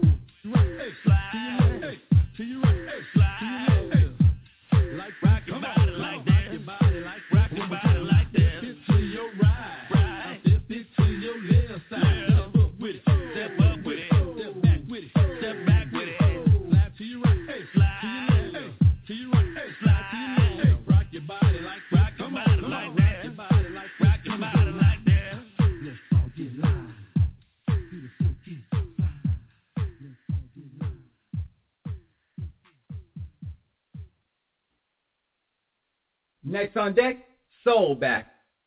Slide to your right, slide to your left. Like rock your body like that. Rock your body like rock your body like that. Step it to your right, step it to your left side. Step up with it, step up with it, step back with it, step back with it. Slide to your right, slide to your left, to your right, slide to your left. Rock your body like rock your body like that. Rock your body like rock your body like that. Let's all get live. Next on deck, Soul Back.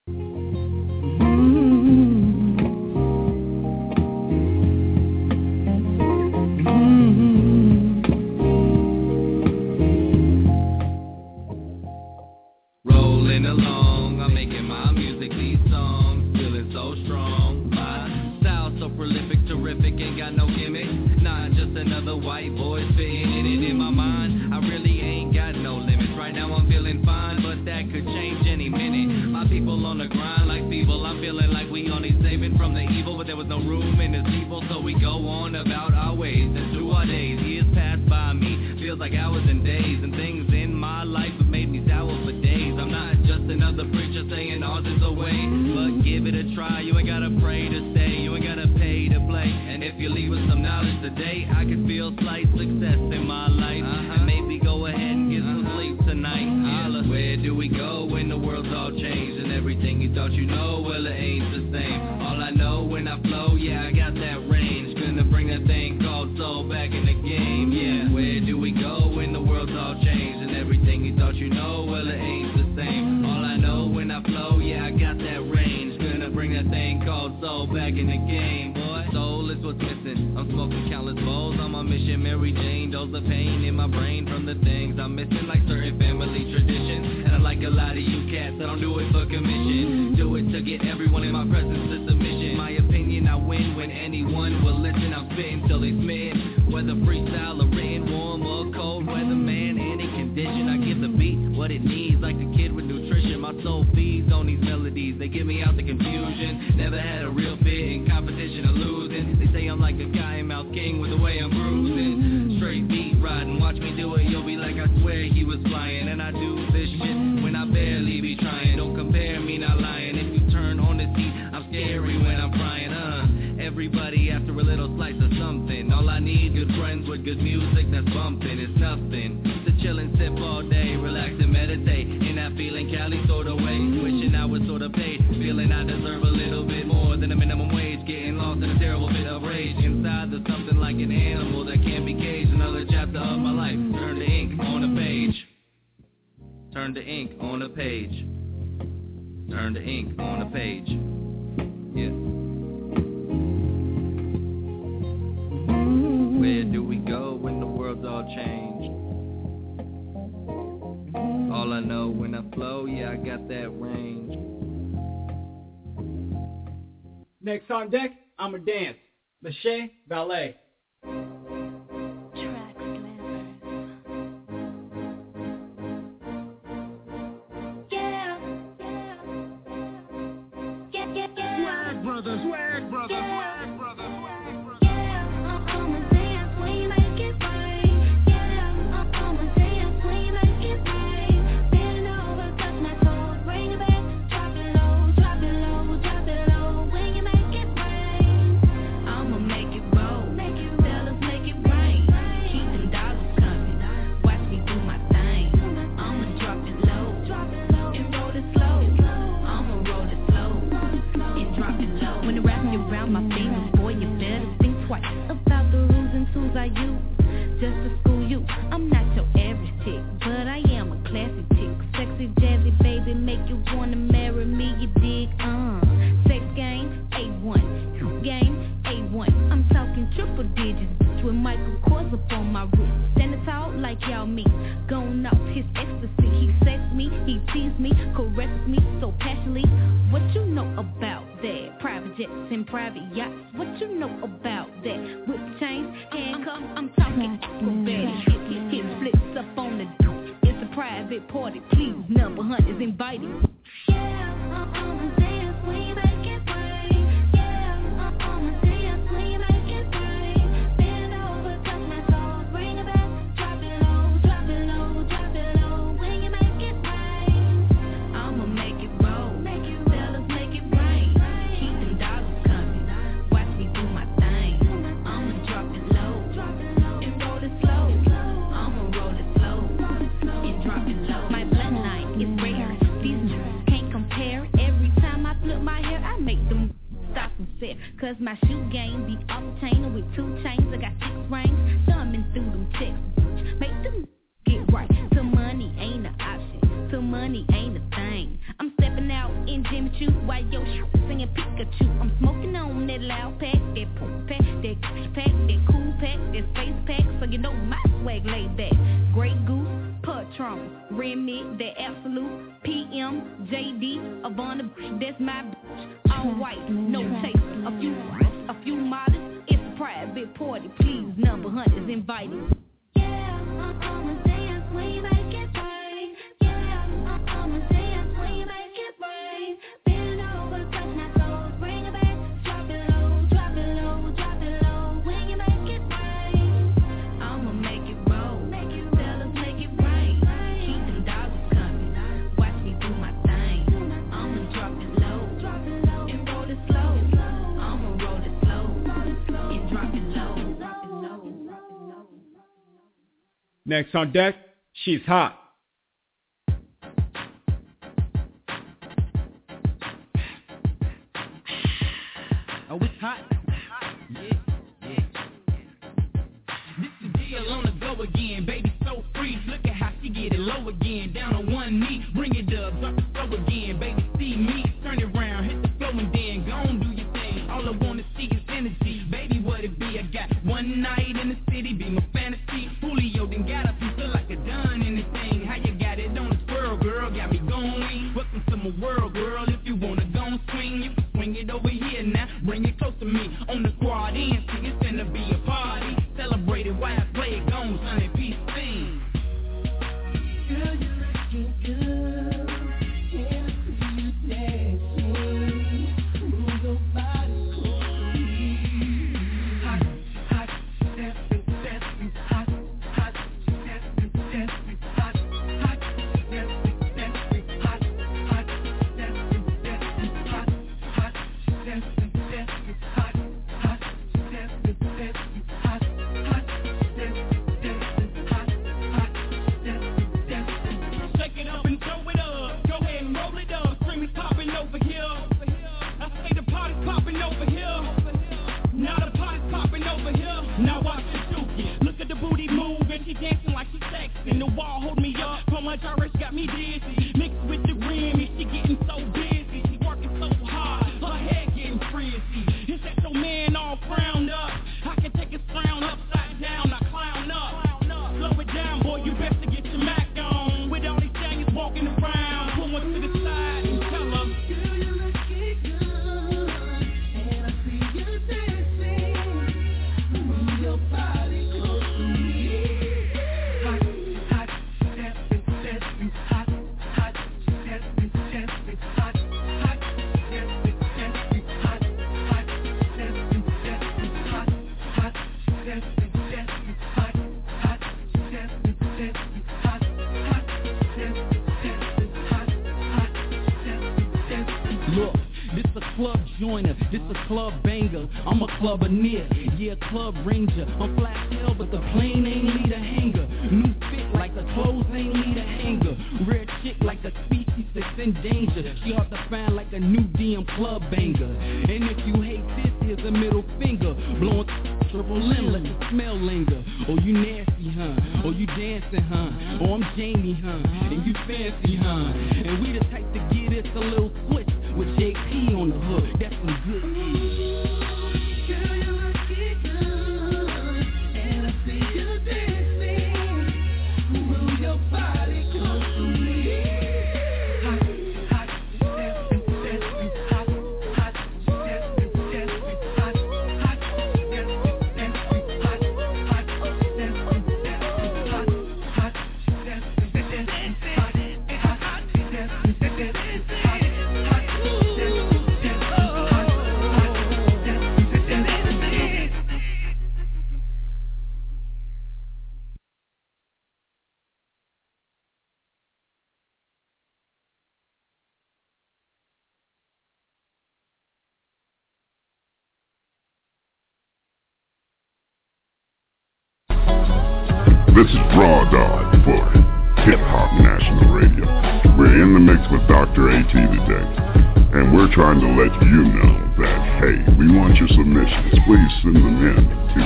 Rolling along, I'm making my music, these songs, feeling so strong. My style so prolific, terrific, ain't got no gimmick. Not just another white boy spitting it in my mind. I really ain't got no limits. Right now I'm feeling fine, but that could change any minute. My people on the grind like feeble. I'm feeling like we only saving from the evil, but there was no room in this people, so we go on about our ways and through our days. Years pass by me, feels like hours and days, and things in my life have made me sour for days. I'm not just another preacher saying ours is the way, but give it a try. You ain't gotta pray to stay, you ain't gotta pay to play. And if you leave with some knowledge today, I can feel slight success in my life. And maybe go ahead and get some sleep tonight. Where do we go when the world's all changed and everything you thought you know, well it ain't the same. All I know when I flow, yeah, I got that range. Gonna bring that thing called soul back in the game, yeah. Where do we go when the world's all changed and everything you thought you know, well it ain't the same. All I know when I flow, yeah, I got that range. Gonna bring that thing called soul back in the game, boy. Soul is what's missing. I'm smoking countless bowls on my mission. Mary Jane, dose of pain in my brain from the things I'm missing, like certain family traditions. And I like a lot of you cats that don't do it for commission. Do it to get everyone in my presence to submission. My opinion, I win when anyone will listen. I'm spitting till they smitten. Whether freestyle or written, warm or cold weather, man, any condition. I give the beat what it needs, like the kid with nutrition. My soul feeds on these melodies. They get me out the confusion. Never had a real fit in competition or losing. They say I'm like a guy in Mouse King with the way I'm cruising. Straight beat riding, watch me do it. You'll be like, I swear he was flying. And I do this shit when I barely be trying. Don't compare me, not lying. If you turn on the heat, I'm scary when I'm crying. Everybody after a little slice of something. All I need, good friends with good music that's bumping. It's nothing to chill and sip all day, relax and meditate in that feeling Cali sort of way. Wishing I was sort of paid, feeling I deserve a little bit more than a minimum wage. Getting lost in a terrible bit of rage. Inside there's something like an animal that can't be caged. Another chapter of my life. Turn the ink on a page. Turn the ink on a page. Turn the ink on a page. Yeah. Where do we go when the world's all changed? All I know when I flow, yeah, I got that range. Next on deck, I'ma dance. Mache Ballet. Swag brothers, swag brothers, swag brothers. Make it about me. Gone off his ecstasy. He sexed me, he teased me, caressed me so passionately. What you know about that? Private jets and private yachts. What you know about that? Whip chains, handcuffs, I'm talking acrobatic. Hit flips up on the it's a private party. Please, number hunt is invited. Yeah, I'ma dance when you make it rain. Yeah, I'ma dance when you make it rain. Bend over, touch my soul, bring it back. Drop it low, drop it low, drop it low. When you make it rain, I'ma make it roll. Fellas, make it rain. Keep them dollars coming. Watch me do my thing. I'ma drop it low and roll it slow. I'ma roll it slow and drop it low. My bloodline is rare. These niggas can't compare. Every time I flip my hair, I make them stop and stare. Cause my shoe game be off the chain with 2 chains. I got 6 rings, thumbing through them checks. Make them get right. Till money ain't an option. Till money ain't a thing. I'm stepping out in Jimmy Choo while yo singing Pikachu. I'm smoking on that loud pack, that poop pack, that pack, that cool pack, that face pack. So you know my swag laid back. Grey Goose, Patron, Remy, that Absolute, PM, JD, Avon, that's my bitch. All white, no taste, a few models. It's a private party. Please, number hunt is invited. Yeah, I'ma dance when you make it rain. Yeah, I'ma dance when you make it rain. Bend over, touch my toes, bring it back. Drop it low, drop it low, drop it low. When you make it rain, I'ma make it roll. Fellas, make it rain. Keep them dollars coming. Watch me do my thing. I'ma drop it low and roll it slow. I'ma roll it slow and drop it low. Next on deck, she's hot. Oh, it's hot. Yeah. This is deal on the go again, baby, so free. Look at how she get it low again, down on one knee. Bring it up, drop it slow again, baby, see me. Turn it around, hit the flow and then go on, do your thing. All I wanna see is energy, baby, what it be? I got one night in the city, be my fantasy. Julio then got up, you feel like a done anything. How you got it on the twirl, girl, got me going. Welcome to my world, girl, if you wanna go and swing, you can swing it over here now. Bring it close to me, on the quad in, see it's gonna be a party. Celebrate it while I play it, gone, son, and peace sing. Girl, you're looking good, can't see you dancing. Move your body closely. Hot, dancing, hot, dancing, hot, dancing, hot, dancing, hot, dancing, hot, shake it up and throw it up. Go ahead and roll it up. Scream is popping over here. I say the party's popping over here. Now the party's popping over here. Now watch the dookie. Look at the booty move and she dancing like she's sexing. The wall hold me up. So much Irish got me dizzy. Mixed with the Remy, she getting so busy. She working so hard. Her head getting frizzy. Is that your man all frowned up? I can take his frown upside down. I clown up. Slow it down, boy. You best to get your Mac on. With all these giants walking around. Pull one to the side and tell them. Girl, you looking good. And I see you dancing. Move your body close to me. Hot, dancing, hot, dancing, hot, dancing, hot, dancing, hot, dancing, look, this a club joiner, this a club banger. I'm a clubber near, yeah, club ranger. I'm flat hell, but the plane ain't need a hanger. New fit like the clothes ain't need a hanger. Rare chick like a species that's in danger. She hard to find like a new DM club banger. And if you hate this, here's a middle finger. Blowing triple in, let the smell linger. Oh, you nasty, huh? Oh, you dancing, huh? Oh, I'm Jamie, huh? And you fancy, huh? And we the type to get it a little switch with JP on the hook. That's some good shit. Girl, you looking good, and I see you dancing. this is Raw Dog for Hip Hop National Radio. We're in the mix with Dr. AT today, and we're trying to let you know that, hey, we want your submissions. Please send them in to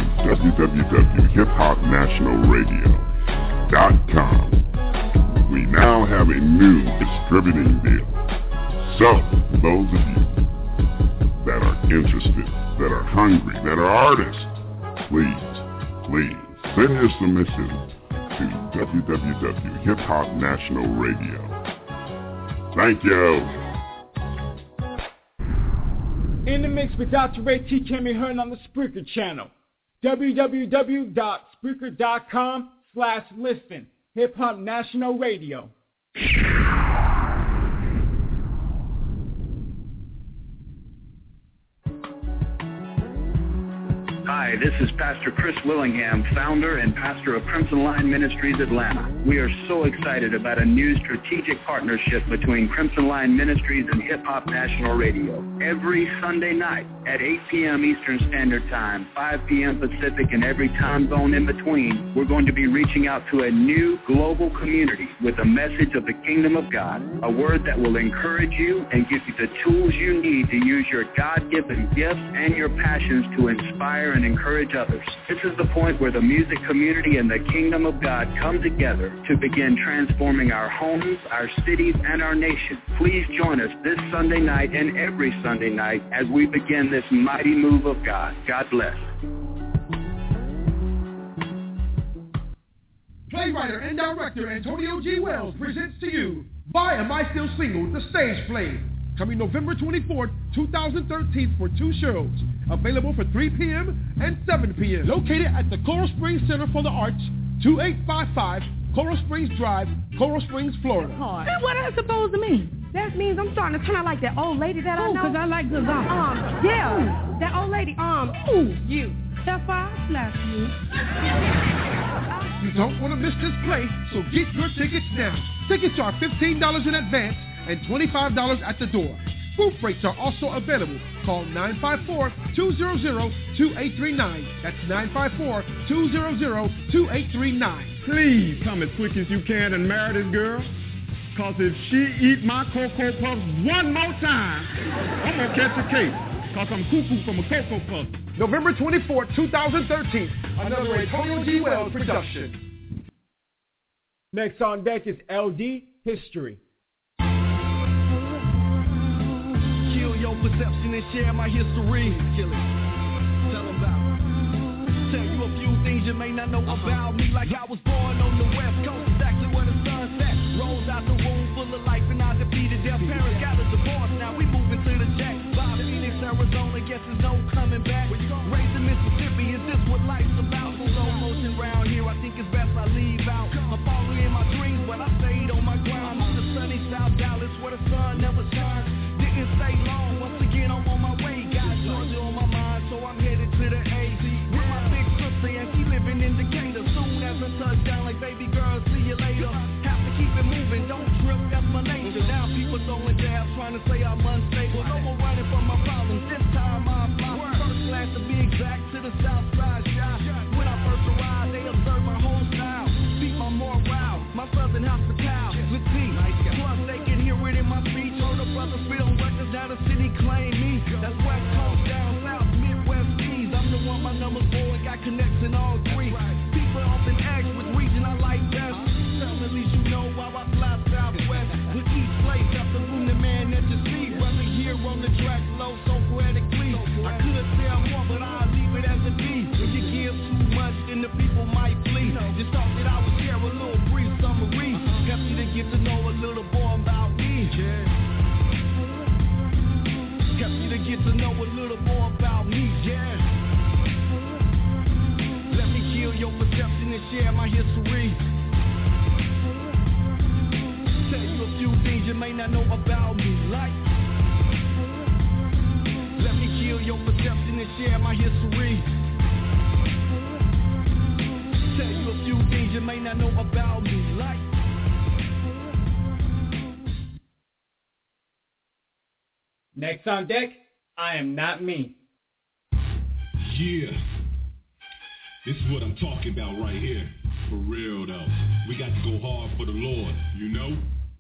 www.hiphopnationalradio.com. We now have a new distributing deal. So, those of you that are interested, that are hungry, that are artists, please send your submission to www.hiphopnationalradio. Thank you. In the mix with Dr. Ray T can be heard on the Spreaker channel. www.spreaker.com/listen. Hip Hop National Radio. Hi, this is Pastor Chris Willingham, founder and pastor of Crimson Line Ministries Atlanta. We are so excited about a new strategic partnership between Crimson Line Ministries and Hip Hop National Radio. Every Sunday night at 8 p.m. Eastern Standard Time, 5 p.m. Pacific, and every time zone in between, we're going to be reaching out to a new global community with a message of the kingdom of God, a word that will encourage you and give you the tools you need to use your God-given gifts and your passions to inspire and encourage others. This is the point where the music community and the kingdom of God come together to begin transforming our homes, our cities, and our nation. Please join us this Sunday night and every Sunday night as we begin this mighty move of God. God bless. Playwriter and director Antonio G. Wells presents to you Why Am I Still Single? The Stage Play. Coming November 24th, 2013 for 2 shows. Available for 3 p.m. and 7 p.m. Located at the Coral Springs Center for the Arts, 2855 Coral Springs Drive, Coral Springs, Florida. And what that's supposed to mean? That means I'm starting to turn out like that old lady that I know. Because I like good gospel. Yeah, that old lady, you. F-I/you. You don't want to miss this play, so get your tickets now. Tickets are $15 in advance and $25 at the door. Booth rates are also available. Call 954-200-2839. That's 954-200-2839. Please come as quick as you can and marry this girl. Because if she eat my Cocoa Puffs one more time, I'm going to catch a case. Because I'm cuckoo from a Cocoa Puff. November 24th, 2013. Another Antonio G. Wells production. Next on deck is LD History. Kill your perception and share my history. Kill it. Tell them about it. Tell you a few things you may not know about me. Like I was born on the West Coast, exactly where the sun set. Rose out the womb full of life and I defeated their parents. Got a divorce, now we moving to the Jack. Bob, Phoenix, Arizona, guess there's no coming back. Raised in Mississippi, is this what life's about? Slow motion round here, I think it's best I leave out. I'm falling in my dreams, but I stayed on my ground. I'm on the sunny South Dallas where the sun never shines. Didn't stay long, once again I'm on my way. Got Georgia on my mind, so I'm headed to the A. With my big sister and she living in Decatur. Soon as I touch down like baby girl, see you later. Have to keep it moving, don't trip, that's my nature. Now people throwing jabs, trying to say I'm unstable. No more running from my problems, this time I'm fly. First class to be exact, to the south side shot. When I first arrived, they observed my whole style. Beat my morale, my southern hospitality. Let's see, plus they can hear it in my speech. Heard a brother spit on records, now the city claim me. That's West Coast, down south, Midwest East. I'm the one my numbers for and got connects in all three. People often ask which region I like best. Tell me at least you know why I fly southwest. With each place, that's the room the man that you see. Brother here on the track, flow so poetically. I could tell more, but I'll leave it as a D. If you give too much, then the people might flee. Just thought that I would share a little brief summary. Happy to get to know a little more about me. Happy to get to know a little more about me, Let me kill your perception and share my history. Tell you a few things you may not know about me, like. Let me kill your perception and share my history. Tell you a few things you may not know about me, like. Next on deck, I Am Not Me. Yeah. This is what I'm talking about right here. For real though, we got to go hard for the Lord, you know?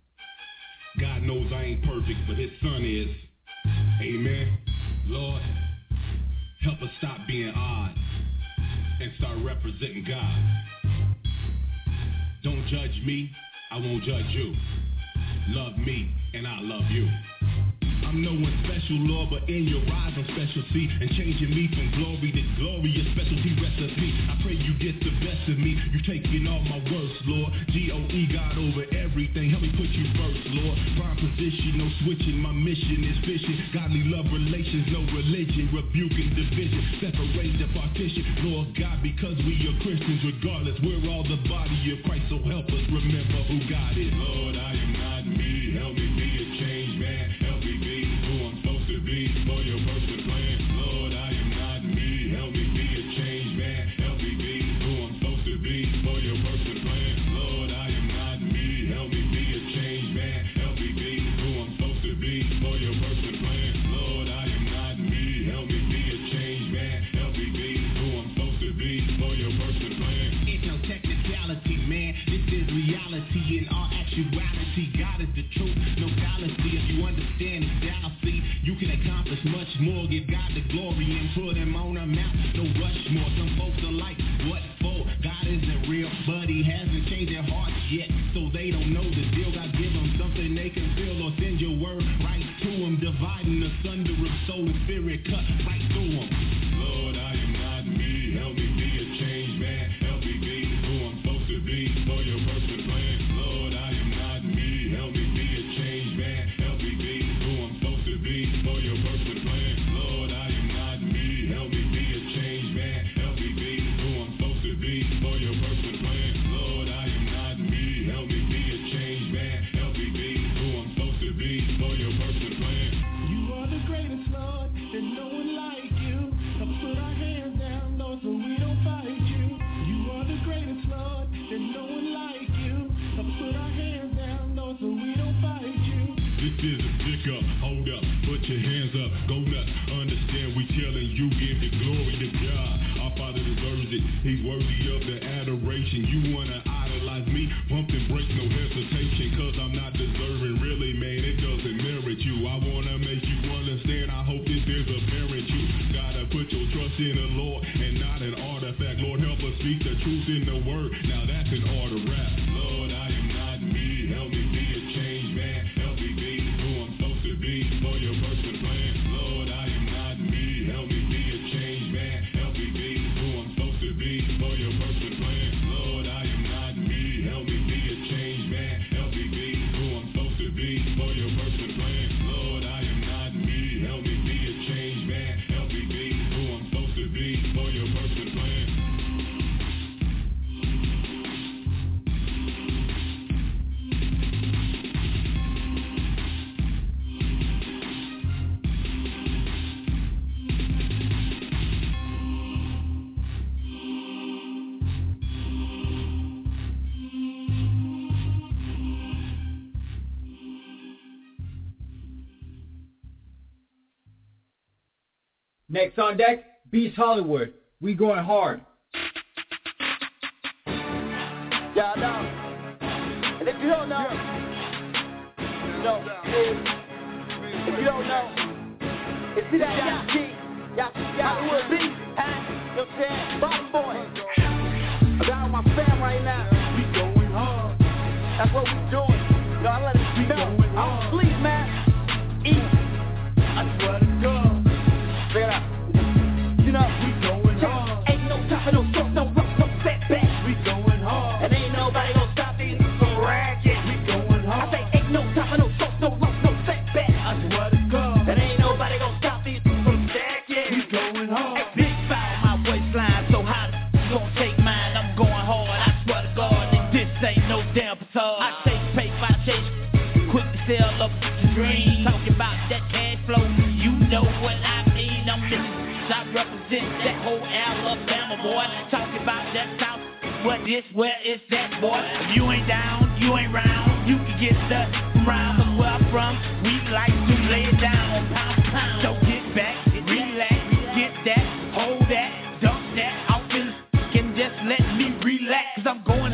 God knows I ain't perfect, but his son is. Amen. Lord, help us stop being odd and start representing God. Don't judge me, I won't judge you. Love me, and I love you. I'm no one special, Lord, but in your eyes I'm special, see, and changing me from glory to glory, a specialty recipe. I pray you get the best of me. You taking all my worst, Lord. G-O-E, God over everything. Help me put you first, Lord. Prime position, no switching. My mission is fishing. Godly love relations, no religion. Rebuking division, separate the partition. Lord God, because we are Christians, regardless, we're all the body of Christ. So help us remember who God is. Lord, I am not me. Help me be a change man. Help me be who I'm supposed to be for your perfect plan. Lord, I am not me. Help me be a change man. Help me be who I'm supposed to be for your perfect plan. Lord, I am not me. Help me be a change man. Help me be who I'm supposed to be for your perfect plan. Lord, I am not me. Help me be a change man. Help me be who I'm supposed to be for your perfect plan. It's no technicality, man. This is reality in all actuality. God is the truth, no fallacy. If you understand it, down, see, you can accomplish much more. Give God the glory and put him on a map. No rush more. Some folks are like, what for? God isn't real, but he hasn't changed their hearts yet, so they don't know the deal. God give them something they can feel, or send your word right to them, dividing the thunder of soul and spirit, cut right through them. Lord, I am not me. Help me be a change man. Help me be who I'm supposed to be for your perfect plan. Lord, I am not me. Help me be a change man. Help me be who I'm supposed to be for your perfect plan. Lord, I am not me. Help me be a change man. Help me be who I'm supposed to be for your perfect plan. Lord, I am not me. Help me be a change man. Help me be who I'm supposed to be for your perfect plan. You are the greatest, Lord. There's no one like you. Let's put our hands down, Lord, so we don't fight you. You are the greatest, Lord. There's no one like you. Let's put our hands down, Lord, so we don't fight you. This is a stick up, hold up, put your hands up, go nuts, understand we telling you, give the glory to God. Our Father deserves it, he's worthy of the adoration. You wanna idolize me, bump and break, no hesitation, cause I'm not deserving, really man, it doesn't merit you. I wanna make you understand, I hope this is apparent. You gotta put your trust in the Lord and not an artifact. Lord, help us speak the truth in the word, now that's an art of rap. Lord, I am not me, help me be a change man, help me be who I'm supposed to be for your perfect plan. Lord, I am not me. Help me be a change man. Help me be who I'm supposed to be for your perfect plan. Lord, I am not me. Help me be a change man. Help me be who I'm supposed to be for your perfect plan. Lord, I am not me. Help me be a change man. Help me be who I'm supposed to be for your perfect plan. Next on deck, Beast Hollywood. We going hard. Y'all know. And if you don't know, you know, if you don't know, it's see that y'all Hollywood Beast, you know what I'm saying? Bottom boy. I'm down with my fam right now. We going hard. That's what we doing. Y'all let it know. I don't sleep, man. Eat. I swear to God. Check it out. You know, we going hard. Ain't no time for no stroke, no rock, no setback. We going hard. And ain't nobody gonna stop these from racket. We going hard. I say ain't no time for no stroke, no rock, no setback. I swear to God. And ain't nobody gonna stop these from stacking. We going hard. Hey, big foul, my waistline so hot, gonna take mine. I'm going hard. I swear to God, this ain't no damn facade. I chase paper, I chase quick to sell up the dream. Talking about that cash flow, you know what I mean. I'm living, I represent that whole Alabama, boy. Talking about that South, what this, where is that, boy? If you ain't down, you ain't round. You can get stuck around, but where I'm from, we like to lay it down, pound for pound. So get back, relax, get that, hold that, dump that. I'm feeling, can just let me relax, cause I'm going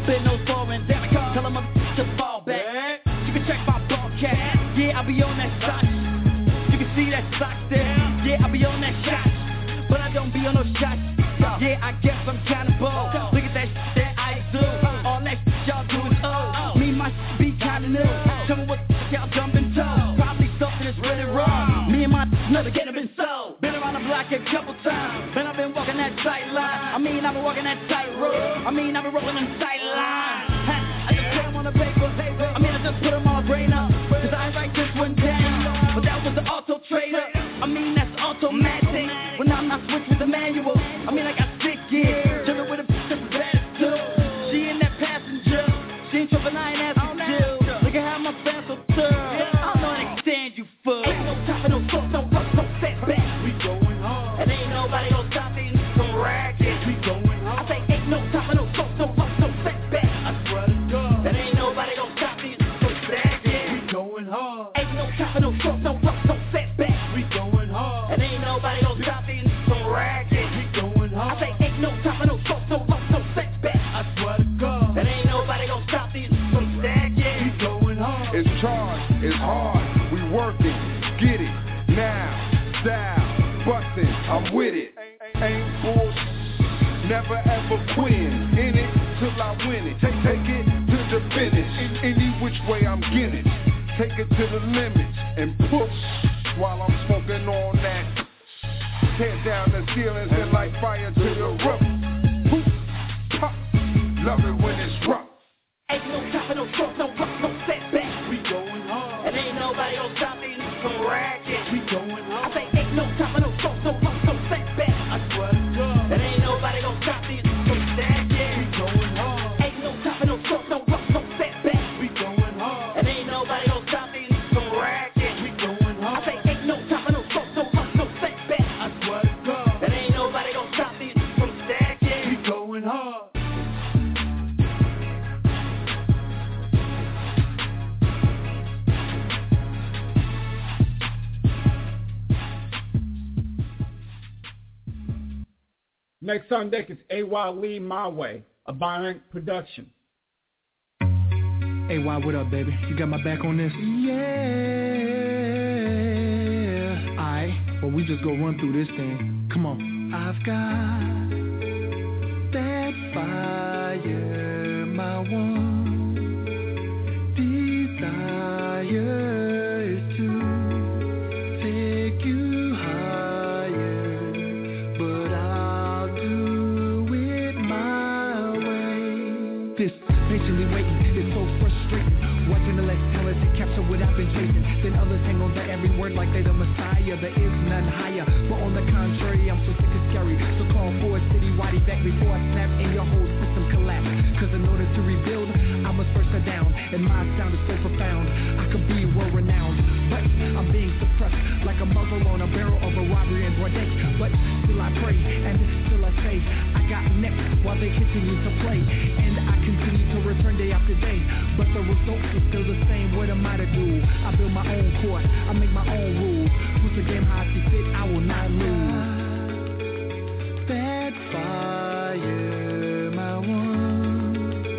been no slowing down. Tell them to fall back. You can check my broadcast. Yeah, I be on that shot. You can see that sock there. Yeah, I be on that shot. But I don't be on no shots. Yeah, I guess I'm kinda bold. Look at that shit that I do. All that shit y'all do is old. Me, my shit be kinda new. Tell me what y'all jumping toe. Probably something that's really wrong. Me and my never get been sold. Been around the block a couple times. Man, I've been walking that tight line. I've been walking that tight road. I've been rolling them tight lines. I just put them on the paper. I just put them on my brain up. Cause I write this one down. But that was the auto trader. That's automatic. When I'm not switched with the manual. I got 6 gears. Driven with a bad too. She in that passenger. She ain't tripping, I ain't asking you. Look at how my fast will turn. I don't know how to stand you for. Ain't no top and no talk, no rush, no setback. We going hard. And ain't nobody gonna stop these from rackets. We going hard. I say ain't no top and no talk, no rush, no setback. I swear to God. And ain't nobody gonna stop these from stacking. We going hard. Ain't no top and no talk, no rush, no setback. We going hard. And ain't nobody gonna stop these from rackets. We going hard. I say ain't no top and no talk, no rush, no setback. I swear to God. And ain't nobody gonna stop these from stacking. We going hard. It's charged, it's hard, we working, get it, now, style, bustin', I'm with it, ain't bullshit, never ever quitting, in it till I win it, take it to the finish, any which way I'm getting, take it to the limits, and push, while I'm smoking on that, tear down the ceilings and light fire to the roof, poof, pop, love it when it's rough. Ain't no top and no talk, no rush, no setback. We going hard. And ain't nobody gonna stop these from rackets. We going hard. I say ain't no top and no talk, no rush, no setback. I swear to God. And ain't nobody gonna stop these from stacking. We going hard. Ain't no top and no talk, no rush, no setback. We going hard. And ain't nobody gonna stop these from rackets. We going hard. I say ain't no top and no talk, no rush, no setback. I swear to God. And ain't nobody gonna stop these from stacking. We going hard. Next on deck is A.Y. Lee, My Way, a Byron production. A.Y., what up, baby? You got my back on this? Yeah. Alright, well, we just go run through this thing. Come on. I've got that fire, my one desire is to take you higher, but I'll do it my way. This patiently waiting is so frustrating. Watching the less talented capture what I've been chasing. Then others hang on to every word like they the Messiah. There is none higher, but on the contrary, I'm so sick and scary. So call for a citywide event before I snap and your whole system collapse. Cause in order to rebuild, I must first sit down. And my sound is so profound, I could be world renowned. But I'm being suppressed like a muzzle on a barrel of a robbery in broad day. But still I pray, and still I say, I got next while they continue to play. And I continue to return day after day. But the results are still the same, what am I to do? I build my own course, I make my own rules. Push the game how I see fit, I will not lose. That fire, my one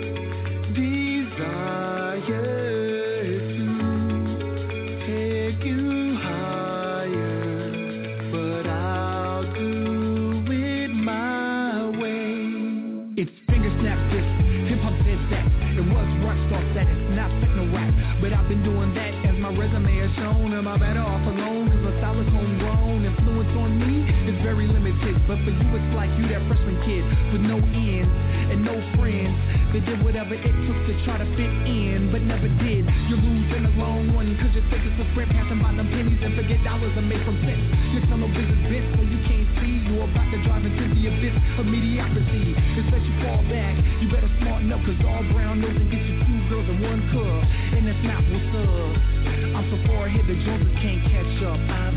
desire to take you higher, but I'll do it my way. It's finger snap this, hip-hop did that. It was rock star status, not techno rap. But I've been doing that as my resume has shown. Am I better off alone? Cause the style is homegrown. Influence on me is very limited. But for you it's like you that freshman kid with no ends and no friends. They did whatever it took to try to fit in, but never did. You lose in the long run, cause you're taking some sprint, passing by them pennies and forget dollars are made from cents. Your tunnel vision's bent so you can't see. You're about to drive into the abyss of mediocrity. It's that you fall back, you better smarten up, cause all brown nose and get you 2 girls and 1 cub. And that's not what's up. I'm so far ahead the Joneses can't catch up. I've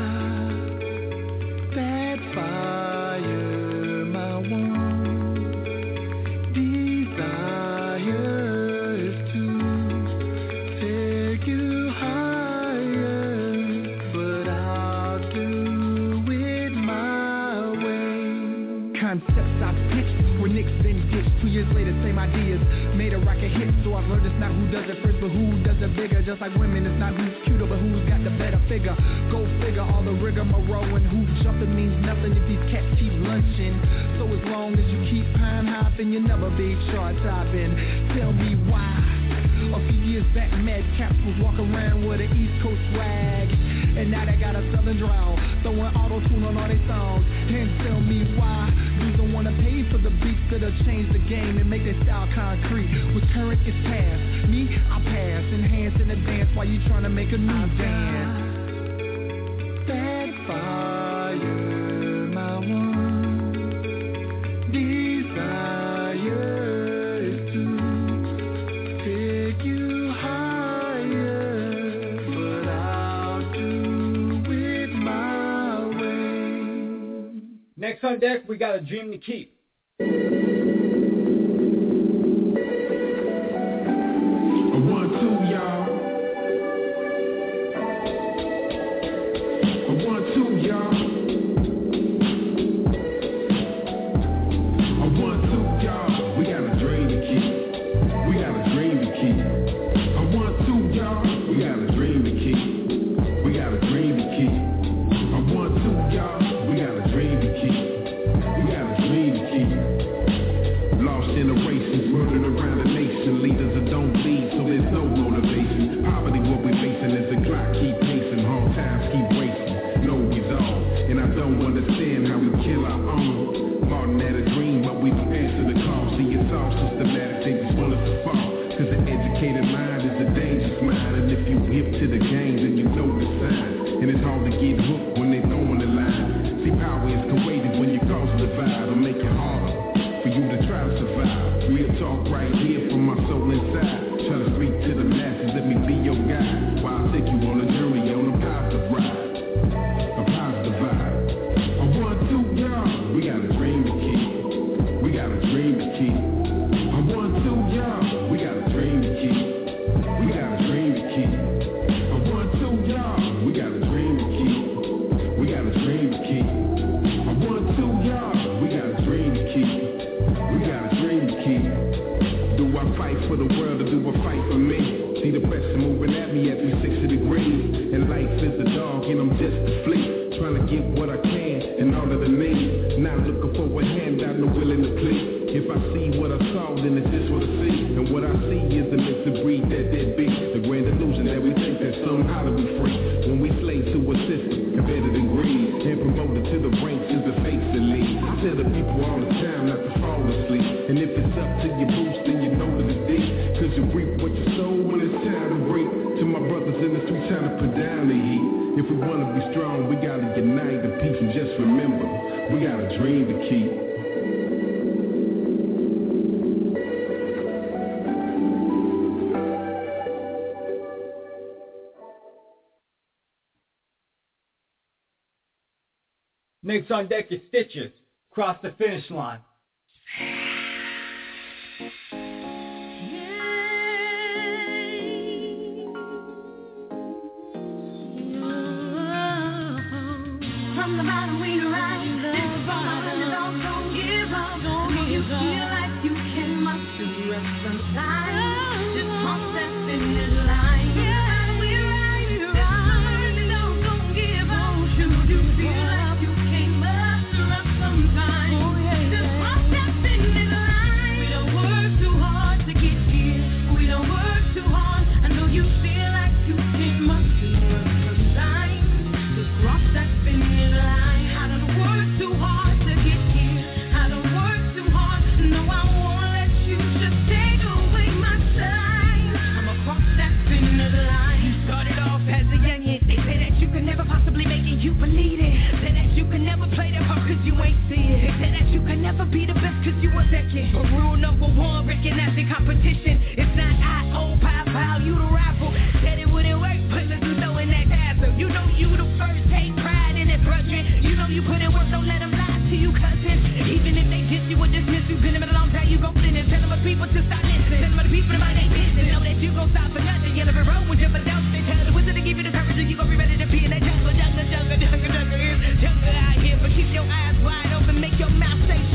got that fire, my one desire is to take you higher, but I'll do it my way. Concepts I pitched were Knicks been ditched. 2 years later, same ideas. Made a rocket hit, so I've heard it's not who does it first, but who does it bigger. Just like women, it's not who's cuter, but who's got the better figure. Go figure, all the rigmarole and who jumping means nothing if these cats keep lunching. So as long as you keep pine hopping, you'll never be chart topping. Tell me why. A few years back, Mad Caps was walking around with an East Coast swag, and now they got a Southern drawl, throwing auto-tune on all their songs. And tell me why dudes don't wanna pay for the beats that'll change the game and make their style concrete. What's current is past. Me, I pass, enhance and advance while you trying to make a new dance. That fire, my one desire is to take you higher, but I'll do it my way. Next on deck, we got A Dream to Keep. Next on deck is Stitches, Cross the Finish Line. From the bottom we rise, this bottom is all don't give up. Don't you feel like you can muster up sometimes? Just cross that finish line. Yeah, we rise, this bottom is all don't give up. Should you feel like you can muster up sometimes? Just cross that finish line. We don't work too hard to get here. We don't work too hard. I know you feel like you can muster up sometimes. Just cross that finish line. You believe it. Say that you can never play that part cause you ain't see it. Say that you can never be the best cause you a second. But rule number one, recognizing competition. It's not I-O, pow, you the rival. Said it wouldn't work, but let's throw in that tassel. You know you the first, take pride in it, brethren. You know you put in work, don't let them lie to you, cousin. Even if they diss you or dismiss you, been in it a long time, you gon' finish. Tell them other people to stop listening. Tell them other people to mind their business. Know that you gon' stop for nothing. Yellow and road with your adults. They tell the wizard to give you the courage and you gon' be ready to be in that jungle. Jungle out here, but keep your eyes wide open, make your mouth say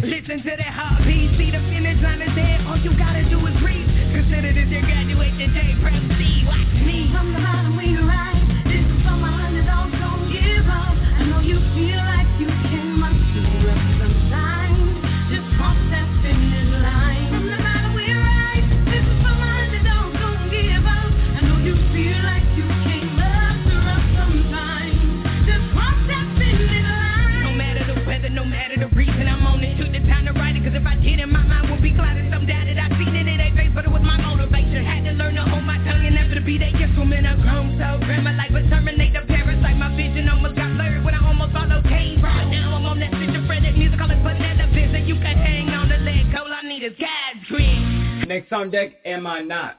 Listen to that heartbeat, see the finish line is there. All you gotta do is breathe. Consider this your graduation day. Press C, watch me. From the bottom we rise. This is for my underdogs, don't give up. I know you feel like you can muster up sometimes. Just cross that finish line. From the bottom we rise. This is for my underdogs, don't give up. I know you feel like you can muster up sometimes. Just cross that finish line. No matter the weather, no matter the reason I'm on it. Took the time to write it, cause if I didn't, my mind would be clouded. Some doubted I seen it, it ain't face, but it was my motivation. Had to learn to hold my tongue and never to be that yes woman. I grown so grandma like but terminate the parasite. My vision almost got blurred when I almost followed Kane. Right now I'm on that schizophrenic music, call it banana vision. You can hang on the leg, all I need is God drink. Next on deck, Am I Not?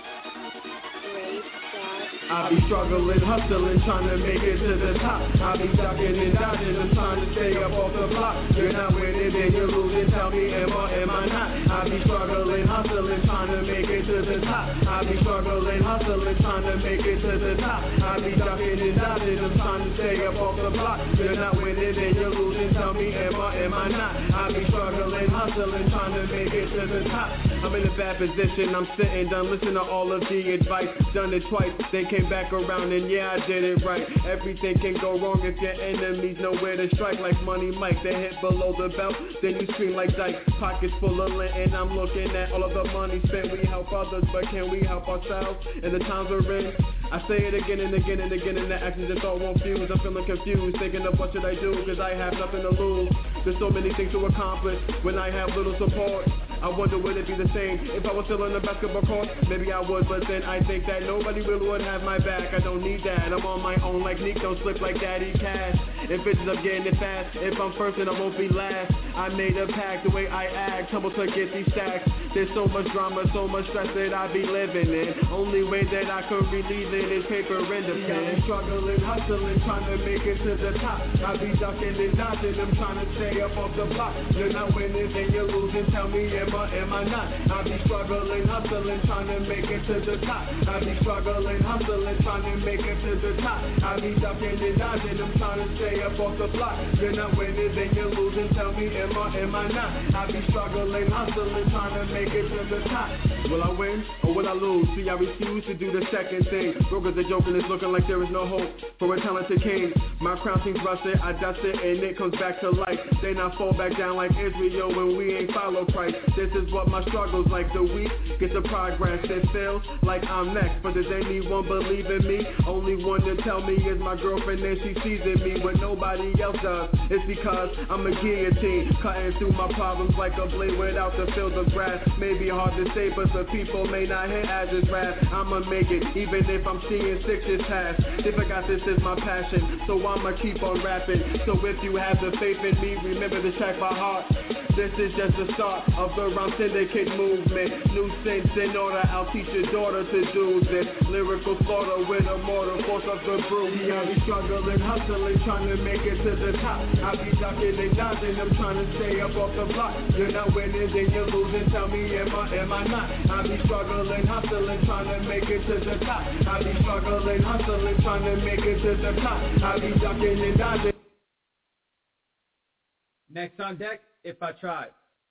I be struggling, hustling, trying to make it to the top. I be ducking and dodging, I'm trying to stay up off the block. You're not winning, then you're losing, tell me am I not? I be struggling, hustling, trying to make it to the top. I be struggling, hustling, trying to make it to the top. I be ducking and dodging, I'm trying to stay up off the block. You're not winning, then you're losing, tell me am I not? I be struggling, hustling, trying to make it to the top. I'm in a bad position, I'm sitting done, listen to all of the advice. Done it twice, they came back around and yeah, I did it right. Everything can go wrong if your enemies know where to strike. Like Money Mike, they hit below the belt, then you scream like Dyke. Pockets full of lint and I'm looking at all of the money spent. We help others, but can we help ourselves in the times we're in? I say it again and again and again, and the actions and thought won't fuse. I'm feeling confused, thinking of what should I do, cause I have nothing to lose. There's so many things to accomplish when I have little support. I wonder would it be the same if I was still on the basketball court? Maybe I would, but then I think that nobody really would have my back. I don't need that, I'm on my own like Nick, don't slip like Daddy Cash. If bitches I'm getting it fast, if I'm first then I won't be last. I made a pact, the way I act, tumble to get these stacks. There's so much drama, so much stress that I be living in. Only way that I could relieve it is paper and the pen. I'm struggling, hustling, trying to make it to the top. I be ducking and dodging, I'm trying to stay up off the block. You're not winning, then you're losing, tell me am I not? I be struggling, hustling, trying to make it to the top. I be struggling, hustling, trying to make it to the top. I be ducking and dodging, I'm trying to stay up off the block. You're not winning, then you're losing, tell me am I not? I be struggling, hustling, trying to make it to the top. Will I win or will I lose? See, I refuse to do the second thing. Brokers are joking, it's looking like there is no hope for a talented king. My crown seems rusted, I dust it and it comes back to life. They not fall back down like Israel when we ain't follow Christ. This is what my struggles like. The weak get the progress. It feels like I'm next, but does anyone believe in me? Only one to tell me is my girlfriend and she sees in me what nobody else does. It's because I'm a guillotine, cutting through my problems like a blade without the field of grass. Maybe hard to say, but the people may not hear as it's rap. I'ma make it, even if I'm seeing sixes pass. If I got this is my passion, so I'ma keep on rapping. So if you have the faith in me, remember to check my heart. This is just the start of the Rhyme Syndicate movement. New sense in order, I'll teach your daughter to do this. Lyrical slaughter with a mortal force of the brew. I be struggling, hustling, trying to make it to the top. I be ducking and dodging, I'm trying to stay up off the block. You're not winning, then you're losing, tell me am I not? I be struggling, hustling, trying to make it to the top. I be struggling, hustling, trying to make it to the top. I be ducking and dodging. Next on deck, If I Tried.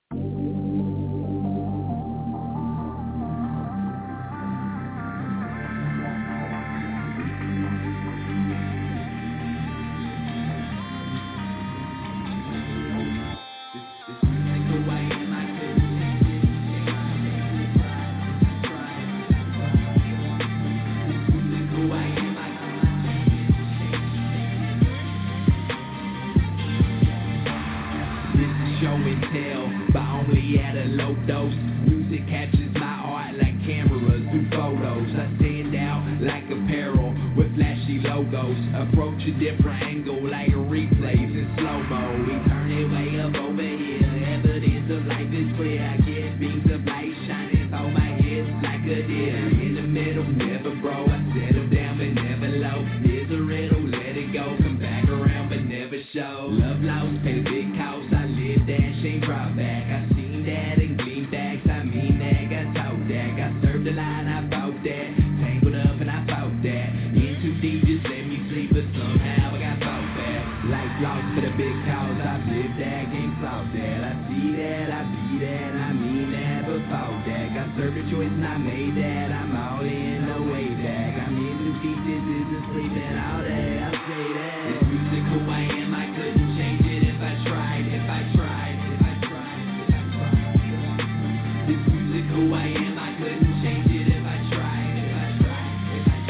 Approach a different angle like a replays in slow-mo. We turn it way up over here. Evidence of life is clear. I get beams of light shining on my hips like a deer. In the middle, never bro. I settle down but never low. There's a riddle, let it go. Come back around but never show. Love lost, pay the big cost. I live that, she ain't drop back. I seen that and gleam backs. I mean that, got talk that. I served the line, I bought that. Tangled up and I fought that. In too deep, just let me sleep, but somehow I got fought back. Like lost for the big cause. I've lived that, game solved that. I see that, I be that, I mean that, before that. Got served a choice and I made that. I'm all in, no way back. I'm in to keep this isn't sleeping all day. I say that. This music who I am, I couldn't change it if I tried, if I tried, if I tried, if I tried. This music who I am, I couldn't change it if I tried, if I tried, if I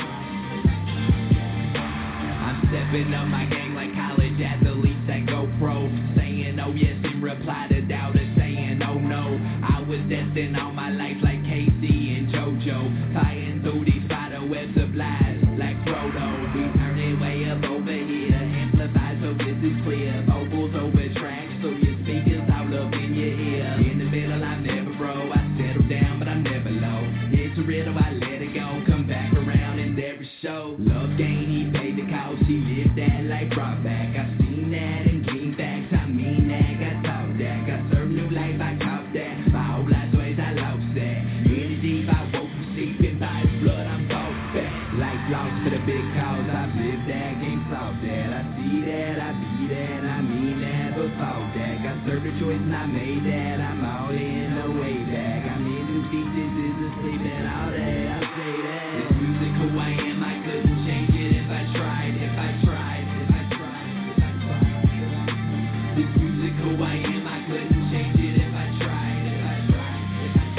tried. I'm stepping up my game like college athletes that go pro. Saying oh yes in reply to doubters saying oh no. I was destined all my life like Casey and JoJo, fighting through these spider webs of lies like Frodo. We turn it way up over here, amplified so this is clear. Vocals over tracks so your speakers all up in your ear. In the middle I'm never bro, I settle down but I'm never low. It's a riddle, I let it go, come back around in every show. Love gain, he paid the cost, he lived that life brought back. I seen that and came back, I mean that, got taught that. Got served new life, I caught that. My whole life's ways I lost that. In the deep, I woke from sleeping by his blood, I'm both back. Life lost for the big cause, I've lived that, game solved that. I see that, I be that, I mean that, before that. Got served a choice and I made that. I'm all in, no way back. I'm in to keep this isn't sleeping all day. I say that. This music who I am, I couldn't change it if I tried, if I tried, if I tried, if I tried. This music who I am, I couldn't change it if I tried, if I tried, if I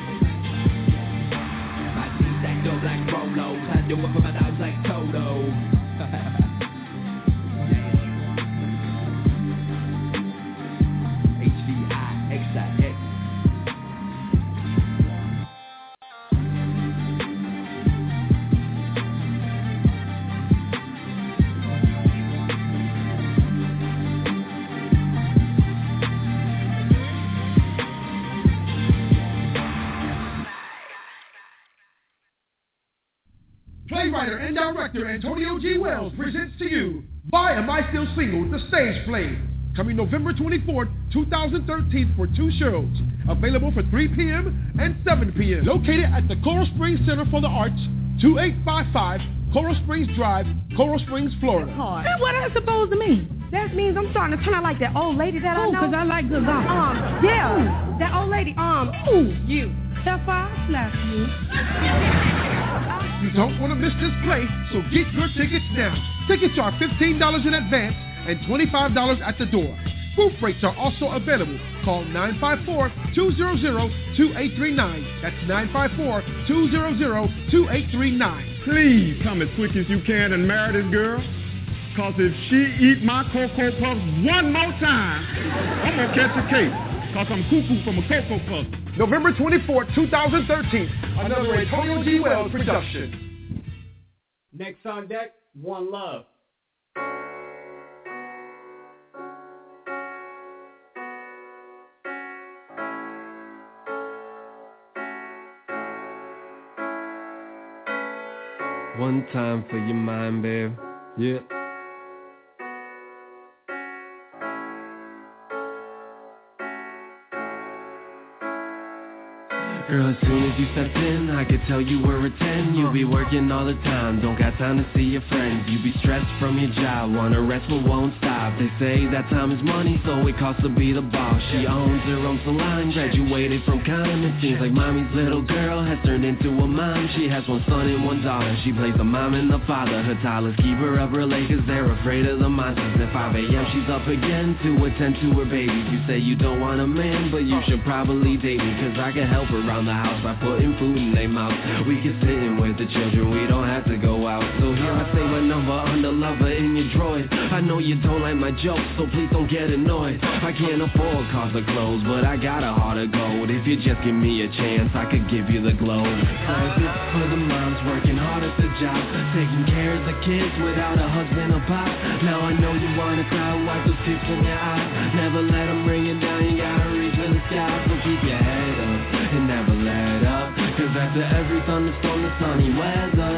tried. My team stacked up like Rolos, I do it for my dogs like Toto. HVI, Playwriter and director Antonio G. Wells presents to you Why Am I Still Single? The Stage Play. Coming November 24th, 2013 for 2 shows. Available for 3 p.m. and 7 p.m. Located at the Coral Springs Center for the Arts, 2855 Coral Springs Drive, Coral Springs, Florida. And what that's supposed to mean? That means I'm starting to turn out like that old lady that I know. Because I like good gospel. Yeah, that old lady, you. Hellfire slash you. You don't want to miss this play, so get your tickets now. Tickets are $15 in advance and $25 at the door. Booth rates are also available. Call 954-200-2839. That's 954-200-2839. Please come as quick as you can and marry this girl. Cause if she eat my Cocoa Puffs one more time, I'm gonna catch a case. Cause I'm cuckoo from a Cocoa Puff. November 24th, 2013. Another Antonio G. Wells production. Next on deck, One Love. One time for your mind, babe. Yeah. Girl, as soon as you stepped in, I could tell you were a 10. You be working all the time, don't got time to see your friends. You be stressed from your job, wanna rest but won't stop. They say that time is money, so it costs to be the boss. She owns her own salon, graduated from Con. It seems like mommy's little girl has turned into a mom. She has one son and one daughter, she plays the mom and the father. Her toddlers keep her up real late cause they're afraid of the monsters. At 5 a.m. she's up again to attend to her babies. You say you don't want a man, but you should probably date me, cause I can help her around the house by putting food in their mouth. We can sit in with the children, we don't have to go out. So here I say my number on the lover in your droid. I know you don't like my jokes, so please don't get annoyed. I can't afford cars or clothes, but I got a heart of gold. If you just give me a chance, I could give you the globe. Private for the moms working hard at the job, taking care of the kids without a husband or pop. Now I know you wanna cry, wipe those tears from your eyes. Never let them bring you down, you gotta reach for the sky. So keep your head up and never let up, cause after every thunderstorm the sunny weather.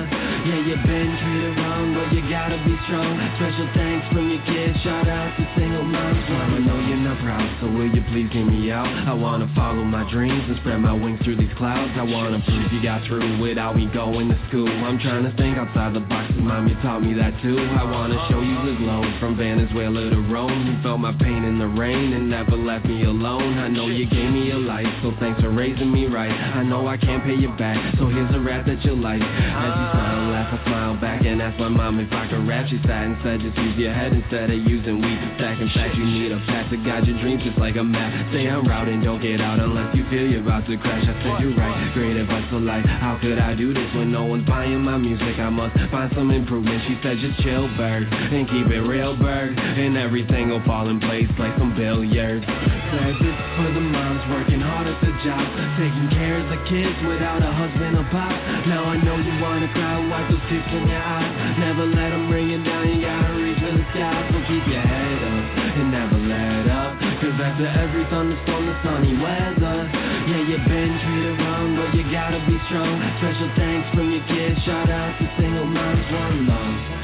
Yeah, you've been treated wrong, but you gotta be strong. Special thanks from your kids, shout out to single moms. Mama, know you're not proud, so will you please hear me out? I wanna follow my dreams and spread my wings through these clouds. I wanna prove you got through without me going to school. I'm trying to think outside the box, and mom, you taught me that too. I wanna show you the glow from Venezuela to Rome. You felt my pain in the rain and never left me alone. I know you gave me a life, so thanks for raising me right. I know I can't pay you back, so here's a rap that you'll like. As you smile, laugh, I smile back and asked my mom if I could rap. She sat and said just use your head instead of using weed to stack. In fact, you need a path to guide your dreams just like a map. Stay on route and don't get out unless you feel you're about to crash. I said you're right, great advice for life. How could I do this when no one's buying my music? I must find some improvement. She said just chill, bird, and keep it real, bird, and everything will fall in place like some billiards. Says it's for the moms working hard at the job, taking care of the kids without a husband or pop. Now I know you wanna cry, wipe those tears from your eyes. Never let them bring you down, you gotta reach for the sky. So keep your head up and never let up, cause after every thunderstorm the sunny weather. Yeah, you've been treated wrong, but you gotta be strong. Special thanks from your kids, shout out to single moms, one love.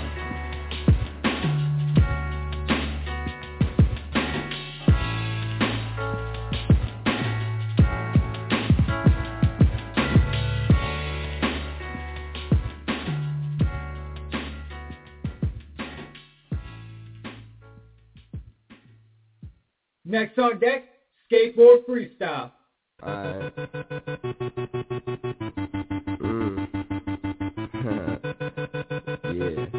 Next on deck, skateboard freestyle. Alright. Yeah.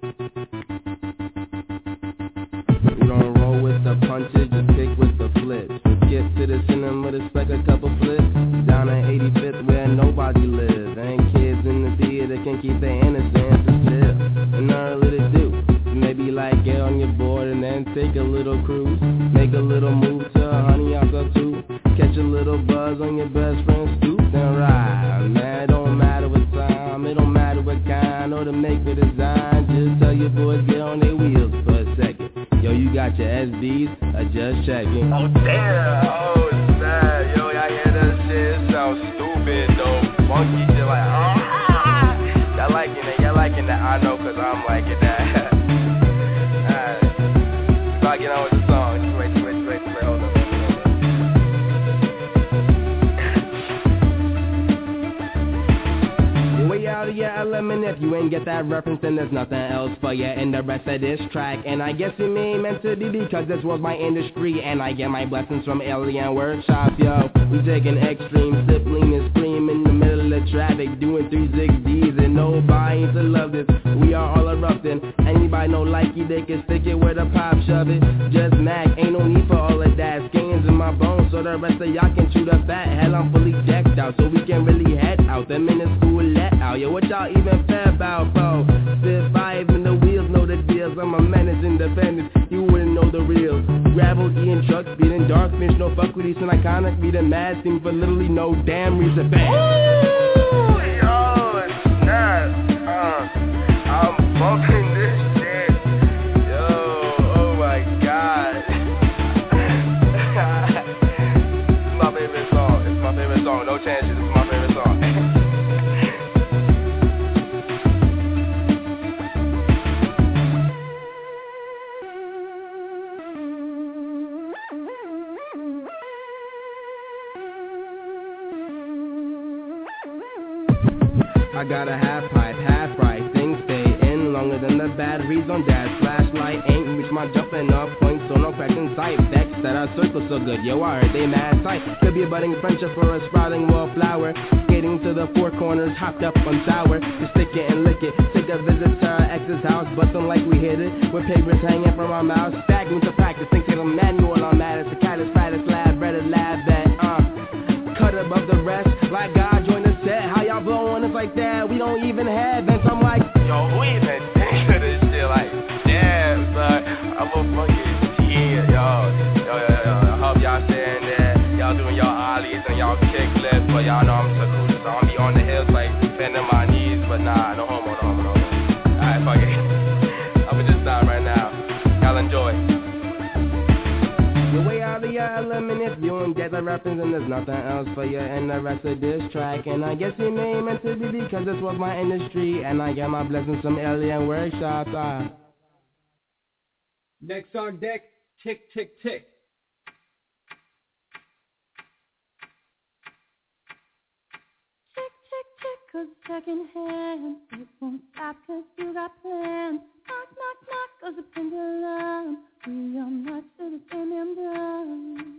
We don't roll with the punches, just kick with the flips. Skip to the cinema to spec a couple flips. Down at 85th where nobody lives. Ain't kids in the theater can keep their innocence still. And early to do. Maybe like get on your board and then take a little cruise. Make a little move to a honey out or two. Catch a little buzz on your best friend's stoop. Then ride. Man, it don't matter what time, it don't matter what kind or the make or design. Just tell your boys get on their wheels for a second. Yo, you got your SBs? I just checking. Oh damn, oh snap. Yo, y'all hear that shit? It sounds stupid though. Funky shit like y'all liking that, I know cause I'm liking that. Alright. So I get on with the song. Just wait, hold on. Way out of your element, if you ain't get that reference, then there's nothing else for you in the rest of this track. And I guess it ain't meant to be because this was my industry, and I get my blessings from Alien Workshop, yo. We taking extreme, sibling and scream in the middle of traffic, doing 360s, and nobody to love this. We are all erupting. Anybody know likey, they can stick it where the pop shove it. Just Mac, ain't no need for all of that. Skins in my bones, so the rest of y'all can chew the fat. Hell, I'm fully decked out, so we can really head out. Them in the school let out. Yo, what y'all even fair about, bro? Sit 5 and the wheels know the deals. I'm a menace independent, you wouldn't know the real. Gravel, eating trucks, beating dark fish, no fuck with these and iconic. Be the mad thing for literally no damn reason. Bang! Ooh, yo, snap. I'm bumping this shit. Yo, oh my god. It's my favorite song. It's my favorite song. No chances. It's my favorite song. I got a half pipe, half right. Things stay in longer than the batteries on dad's flashlight. Ain't reach my jumping up point, so no cracks in sight. Decks that are circle so good, yo, I heard they mad tight. Could be a budding friendship for a sprouting wallflower. Skating to the four corners, hopped up on sour. Just stick it and lick it. Take a visit to our ex's house, bustin' like we hit it. With papers hanging from our mouths, stacking to practice. Think till I'm manual on that. It's the caddis, fattest, lab, better lab that, cut above the rest, like God joined the set. How y'all blowing us like that? We don't even have vents. I'm like, yo, who even thinks of this shit? Like, damn, son, I'm a fucking kid, yo. I hope y'all staying there. Y'all doing y'all ollies and y'all kick flips, but y'all know I'm so cool, so I'm be on the hills like bending my knees, but nah, no homo. Alright, fuck it. I'ma just stop right now. Y'all enjoy. You're way out of your element if you ain't get the reference and there's nothing else for you in the rest of this track. And I guess you may meant to be because this was my industry, and I get my blessings from alien workshops. Next on deck, Tick, Tick, Tick. Cause second hand, it won't stop cause you got plans. Knock, knock, knock, cause the pendulum, we are much to the same emblem.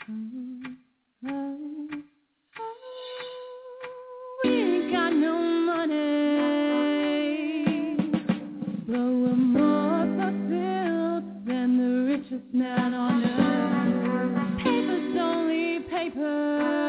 We ain't got no money, but we're more fulfilled than the richest man on earth. Paper's only paper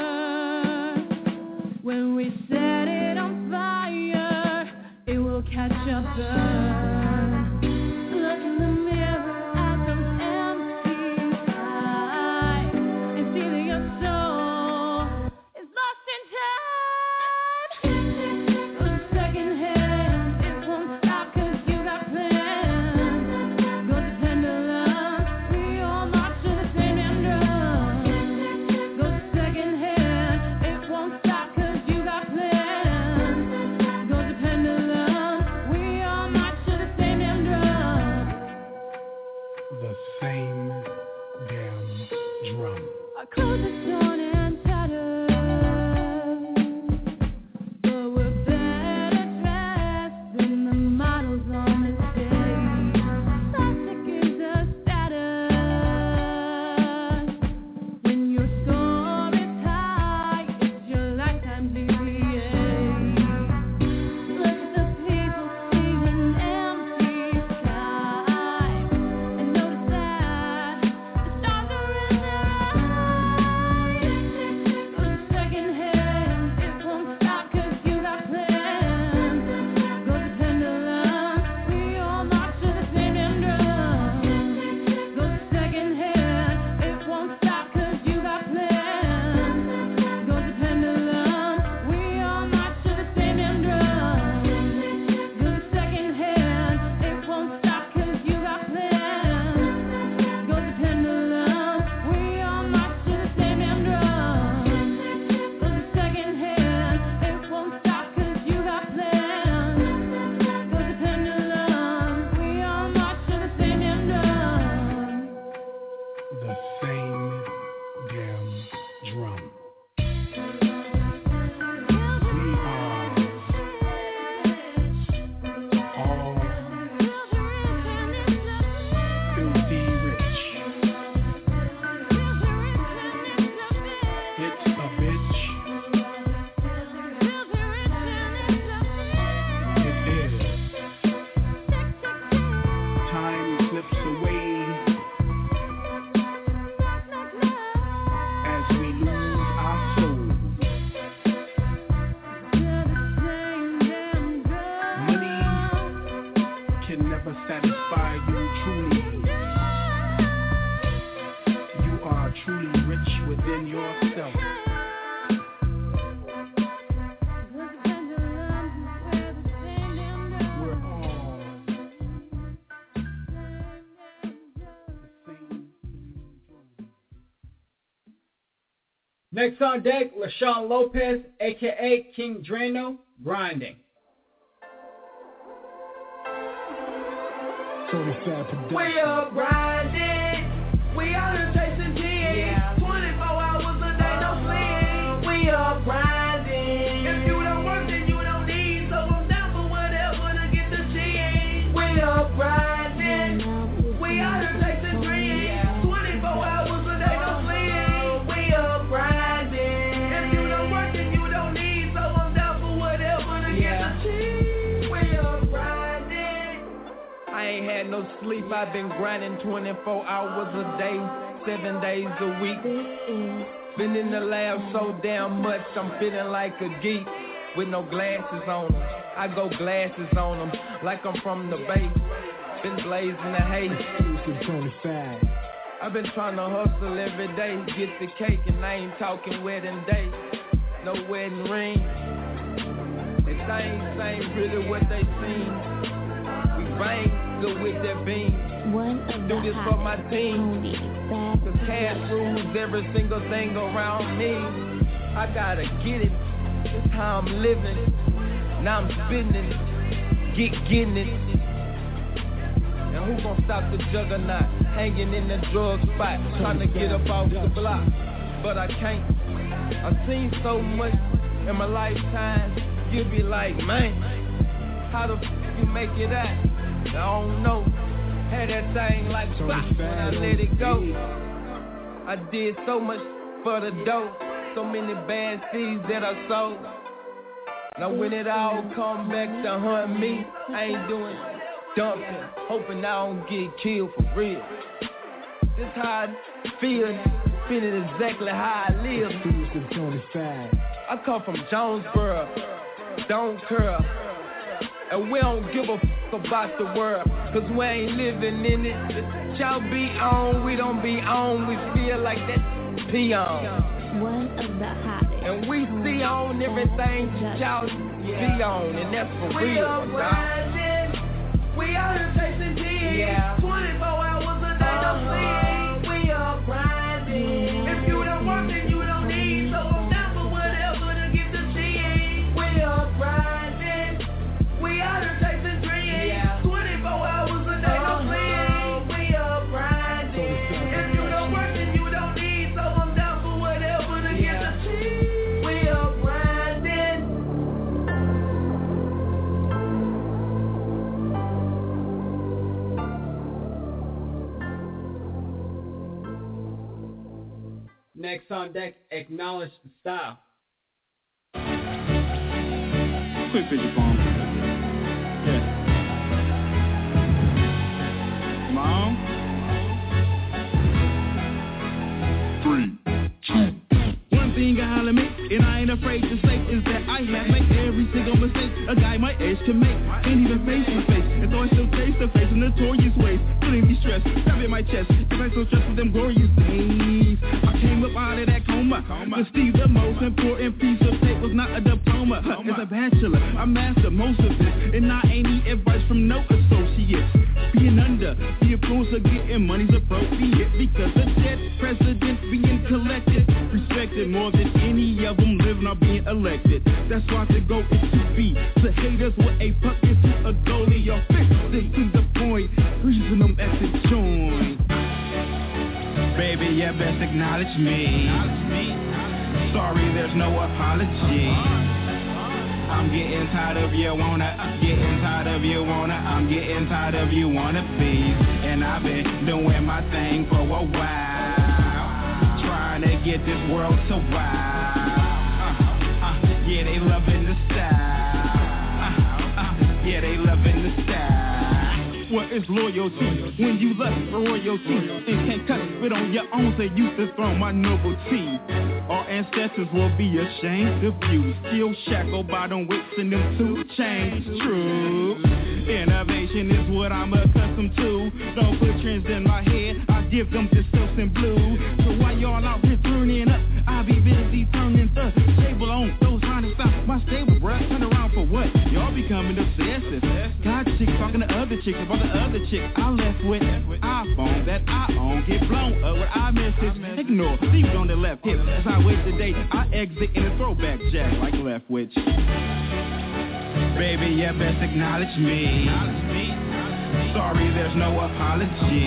when we set it on fire, it will catch up burn. Look in the mirror at those empty eyes and see that your soul is lost in time. For the second hand, it won't stop cause you got plans. Go to pendulum, we all march to the same damn drum. Go to second hand, it won't stop cause you got plans. Go to pendulum, we all march to the same damn drum. The same damn drum. Our clothes are torn and tattered, but we're better dressed than the models on the stage. Plastic is a status. When your score is high, it's your lifetime GPA. Look at the people seeing empty skies and notice that the stars are in their eyes. For the second hand, it won't stop cause you got plans. Go to pendulum, we all march to the same damn drum. Go to second hand, it won't stop cause you got plans. Go to pendulum, we all march to the same damn drum. Go to second hand, it won't stop cause you got plans. Go to pendulum, we all march to the same damn drum. Go to second hand, it won't stop cause you got plans. Go to pendulum, we all march to the same damn drum. The same damn drum. We are all filthy rich. It's a bitch. It is. Time slips away as we lose our souls. Money can never satisfy you truly. You are truly rich within yourself. We're all Next on deck, LaShawn Lopez, a.k.a. King Drano, Grinding. We are grinding, we are chasing G's, 24 hours a day, no sleep. We are grinding, if you don't work then you don't need, so I'm down for whatever to get the G's. We are grinding, we are chasing dreams, 24 hours a day, no sleep. We are grinding, if you don't work then you don't need, so I'm down for whatever to get the G's. We are grinding. I ain't had no sleep, I've been grinding 24 hours a day, 7 days a week. Been in the lab so damn much, I'm feeling like a geek with no glasses on them. I go glasses on them like I'm from the Bay. Been blazing the hay. I've been trying to hustle every day, get the cake, and I ain't talking wedding day. No wedding ring. They things ain't really what they seem. We bang good with that beam. Do this for my team. Cause cash rules every single thing around me. I gotta get it. It's how I'm living. Now I'm spitting it. Getting it. Now who gon' stop the juggernaut? Hanging in the drug spot, trying to get up off the block. But I can't. I've seen so much in my lifetime. You be like, man, how the f*** you make it out? I don't know. Had that thing like stop when I let it go. I did so much for the dough. So many bad seeds that I sowed. Now when it all come back to hunt me, I ain't doing dumping, hoping I don't get killed for real. This how I feel, feeling exactly how I live. I come from Jonesboro, don't curl. And we don't give a f*** about the world, cause we ain't living in it. Y'all be on, we don't be on, we feel like that peon. One of the hottest. And we see on everything y'all see on, and that's for real. We are grinding, we out here chasing G's, 24 hours a day, no sleep. We are grinding. If you don't work, then you don't need, so I'm down for whatever to get the cheese. We are grinding, we out here chasing dreams, 24 hours a day, no sleep. We are grinding. If you don't work, then you don't need, so I'm down for whatever to get the cheese. We are grinding. Next on deck, Acknowledge the Style. Quick picture phone. Yeah. Mom? 3, 2. One thing I holler make, and I ain't afraid to say, is that I have made every single mistake a guy my age can make. Ain't even face to face, and so I still face to face in notorious ways. Feeling be stressed, stabbing my chest, cause I so stressed with them glorious days. I came up out of that coma. To see the most important piece of tape was not a diploma. As a bachelor, I mastered most of this, and I ain't need advice from no associates. Being under the influence of getting money's appropriate, because the dead president being collected, respected more than any of them living or being elected. That's why the goal is to be to haters with a puck into a goalie or fix it to the point, reason them at the joint. Baby, you best acknowledge me. Sorry, there's no apology. I'm getting tired of you wanna, getting tired of you wanna, I'm getting tired of you wanna be. And I've been doing my thing for a while, trying to get this world to wild. Yeah, they loving the style. Yeah, they loving the style. What is loyalty when you lust for royalty and can't cut it on your own, so you dethrone my nobility? Our ancestors will be ashamed of you, still shackled by them whips and them 2 chains. True, innovation is what I'm accustomed to. Don't put trends in my head, I give them the silks and blue. So while y'all out here turning up, I'll be busy turning the table on those trying to stop my stable, bruh. Turn around for what? Y'all becoming obsessive. Got chicks talking to other chicks about the other chick I left with. iPhone that I own, get blown up with iMessage. Ignore, leave it on the left hip. As I wait today, I exit in a throwback jack like left witch. Baby, you best acknowledge me. Sorry, there's no apology.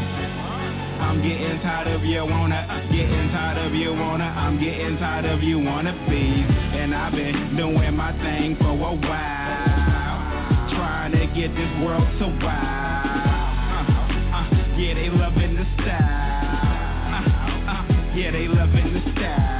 I'm getting tired of you wanna, getting tired of you wanna, I'm getting tired of you wanna be. And I've been doing my thing for a while, trying to get this world to wild. Yeah, they loving the style. Yeah, they loving the style.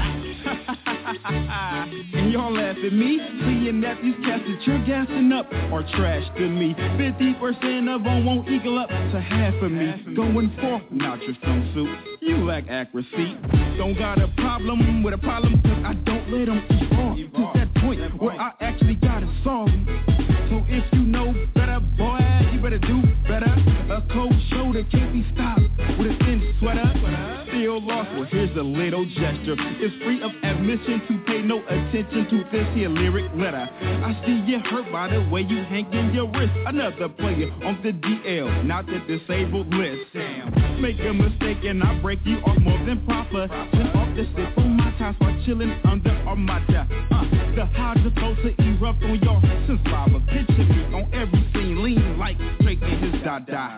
And y'all laugh at me, seeing that these cats that you're gassing up are trash to me. 50% of them won't equal up to half of me. Going for not your swimsuit, you lack accuracy. Don't got a problem with a problem, cause I don't let them evolve to that point where I actually gotta solve them. So if you know better, boy, you better do better. A cold shoulder can't be stopped. with a thin sweater. Still lost, well here's a little gesture. It's free of admission to pay no attention to this here lyric letter. I see you hurt by the way you hanging your wrist. Another player on the DL, not the disabled list. Damn, make a mistake and I break you off more than proper. Then off the stick on my ties while chilling under Armada. The highs are supposed to erupt on your since lava. Picture me on every scene, lean like Drake and his dada.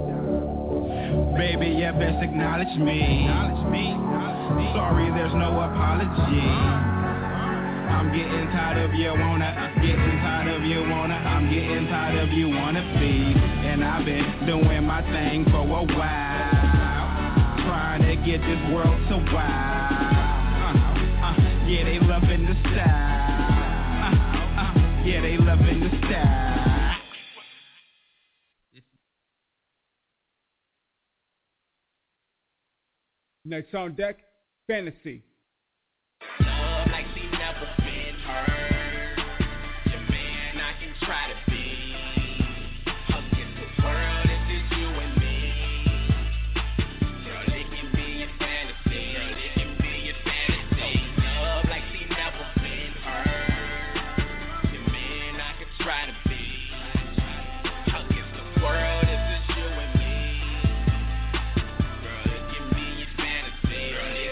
Baby, you best acknowledge me. Sorry, there's no apology. I'm getting tired of you wanna, I'm getting tired of you wanna please. And I've been doing my thing for a while, trying to get this world to wild. Yeah, they loving the style. Yeah, they loving the style. Next on deck, Fantasy. Love like she never been hurt. Your man I can try to be. Against the world, it's just you and me. Girl, it can be your fantasy. Love like she never been hurt. Your man I can try to be. Against the world, it's just you and me. Girl, it can be your fantasy.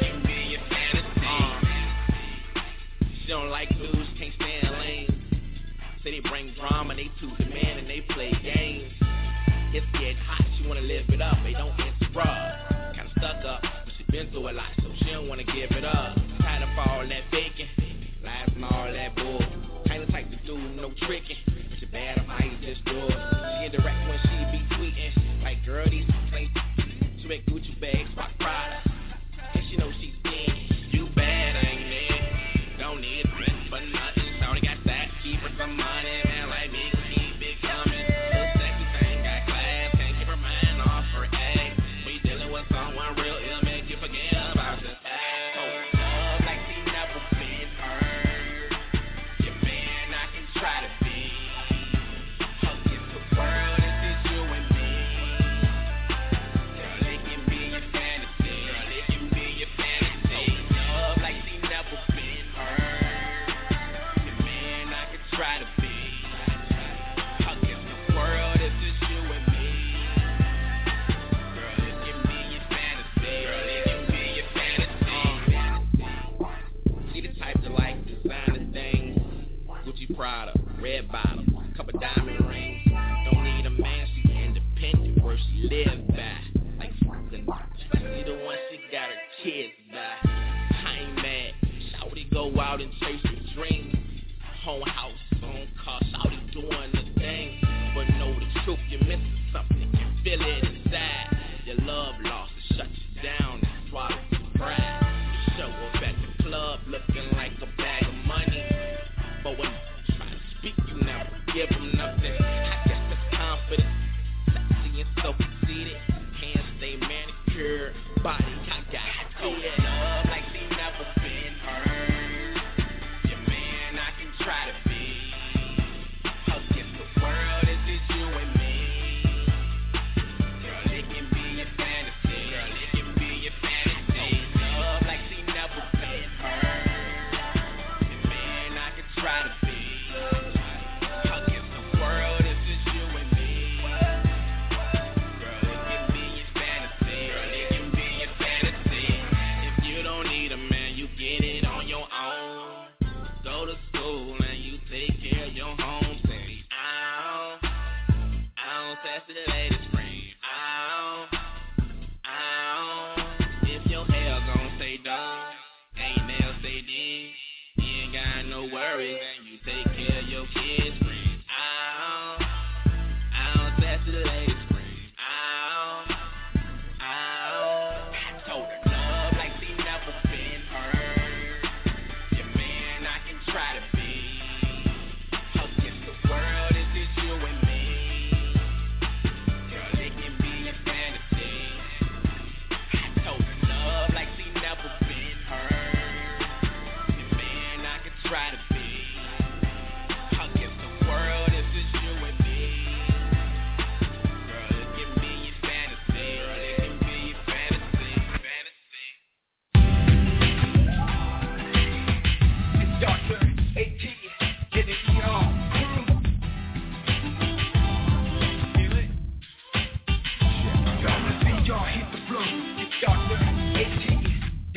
She don't like dudes, can't stand lanes. Say they bring drama, they too demand and they play games. It's getting hot, she wanna live it up, they don't interrupt. Kinda stuck up, but she been through a lot, so she don't wanna give it up. Tired of all that faking, lies and all that bull. Kinda type to do no tricking, but she bad, I might just do it. She indirect when she be tweeting, like girl, these complaints. She make Gucci bags, rock Prada, and she know she's thin. You bad, ain't it? Don't need rent for nothing. Shawty got that, keep her some money. Man like me, keep it coming. Little sexy thing, got class, can't keep her mind off her egg. We dealing with someone real ill, make you forget about this ass. So love like she never been hurt. Your man I can try to be. Against the world, it's just you and me. Girl, it can be your fantasy. Love like she never been hurt. Your man I can try to be. Against the world, it's just you and me. Girl, it can be your fantasy. She the type to like designer things. Gucci Prada, red bottom, couple diamond rings. Don't need a man, she's independent, where she live by. Like something, especially the one she got her kids by. I ain't mad, shawty go out and chase her dreams. Home house, own car, shawty doing the thing. But know the truth, you're missing something, you can feel it inside. Your love lost, it shut you down, and swallow your pride. You show up at the club, looking like a bag of money. But when you try to speak, you never give them nothing. I guess that's confidence, sexy and so conceited. Hands stay manicured, body I got it. Love like she never been hurt. Your man I can try to be. Against the world, it's just you and me. Girl, it can be your fantasy. Love like she never been hurt. Your man I can try to be. Against the world, it's just you and me. Girl, it can be your fantasy. If you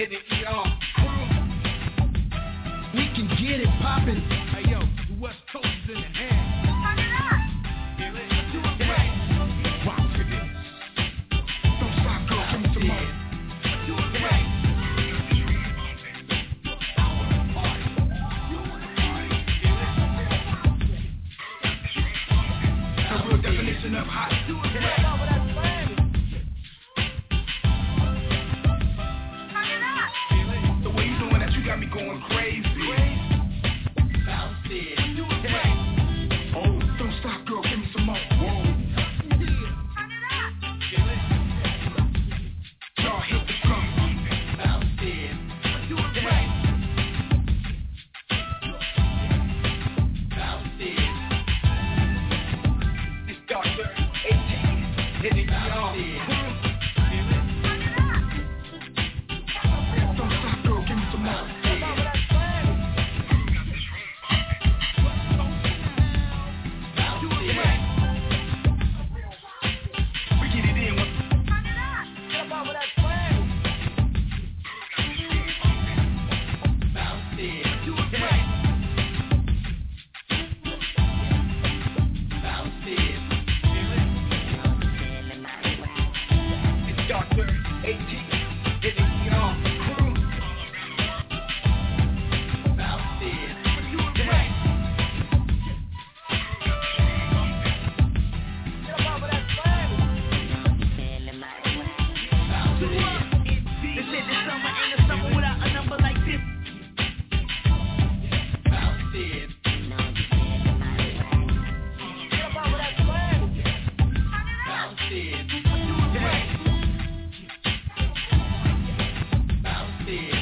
in the ER crew. We can get it poppin'. Hey yo, the West Coast is in the hand. Rock for this. Don't stop, girl, give me some more. The real definition of hot. The way you doing that, you got me going crazy. Bounce it. Oh, don't stop, girl, give me some more. Whoa. Y'all hit the drum. Bounce it. Bounce it. It's Dr. 18. Hit it, y'all. Don't stop, girl, give me some more. We get it in. Bounce it. Bounce it. It's Dr. 18. Hit it, y'all. Crew. Bounce it. They said this summer ain't a summer without a number like this. Bounce it. Bounce it. Bounce it.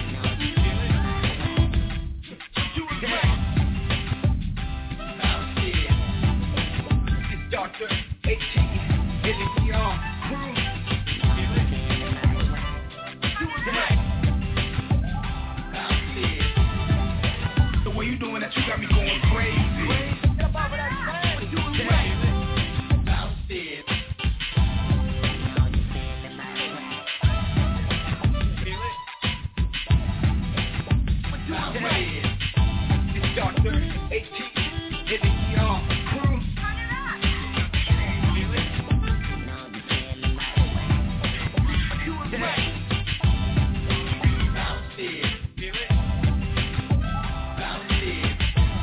Bounce it. It's Dr. 18. Hit it, y'all. Crew. Bounce it. The way you doing that, you got me going crazy. Bounce it. Bounce it. It's Dr. 18. Hit it, y'all. Crew. Bounce it. Bounce it.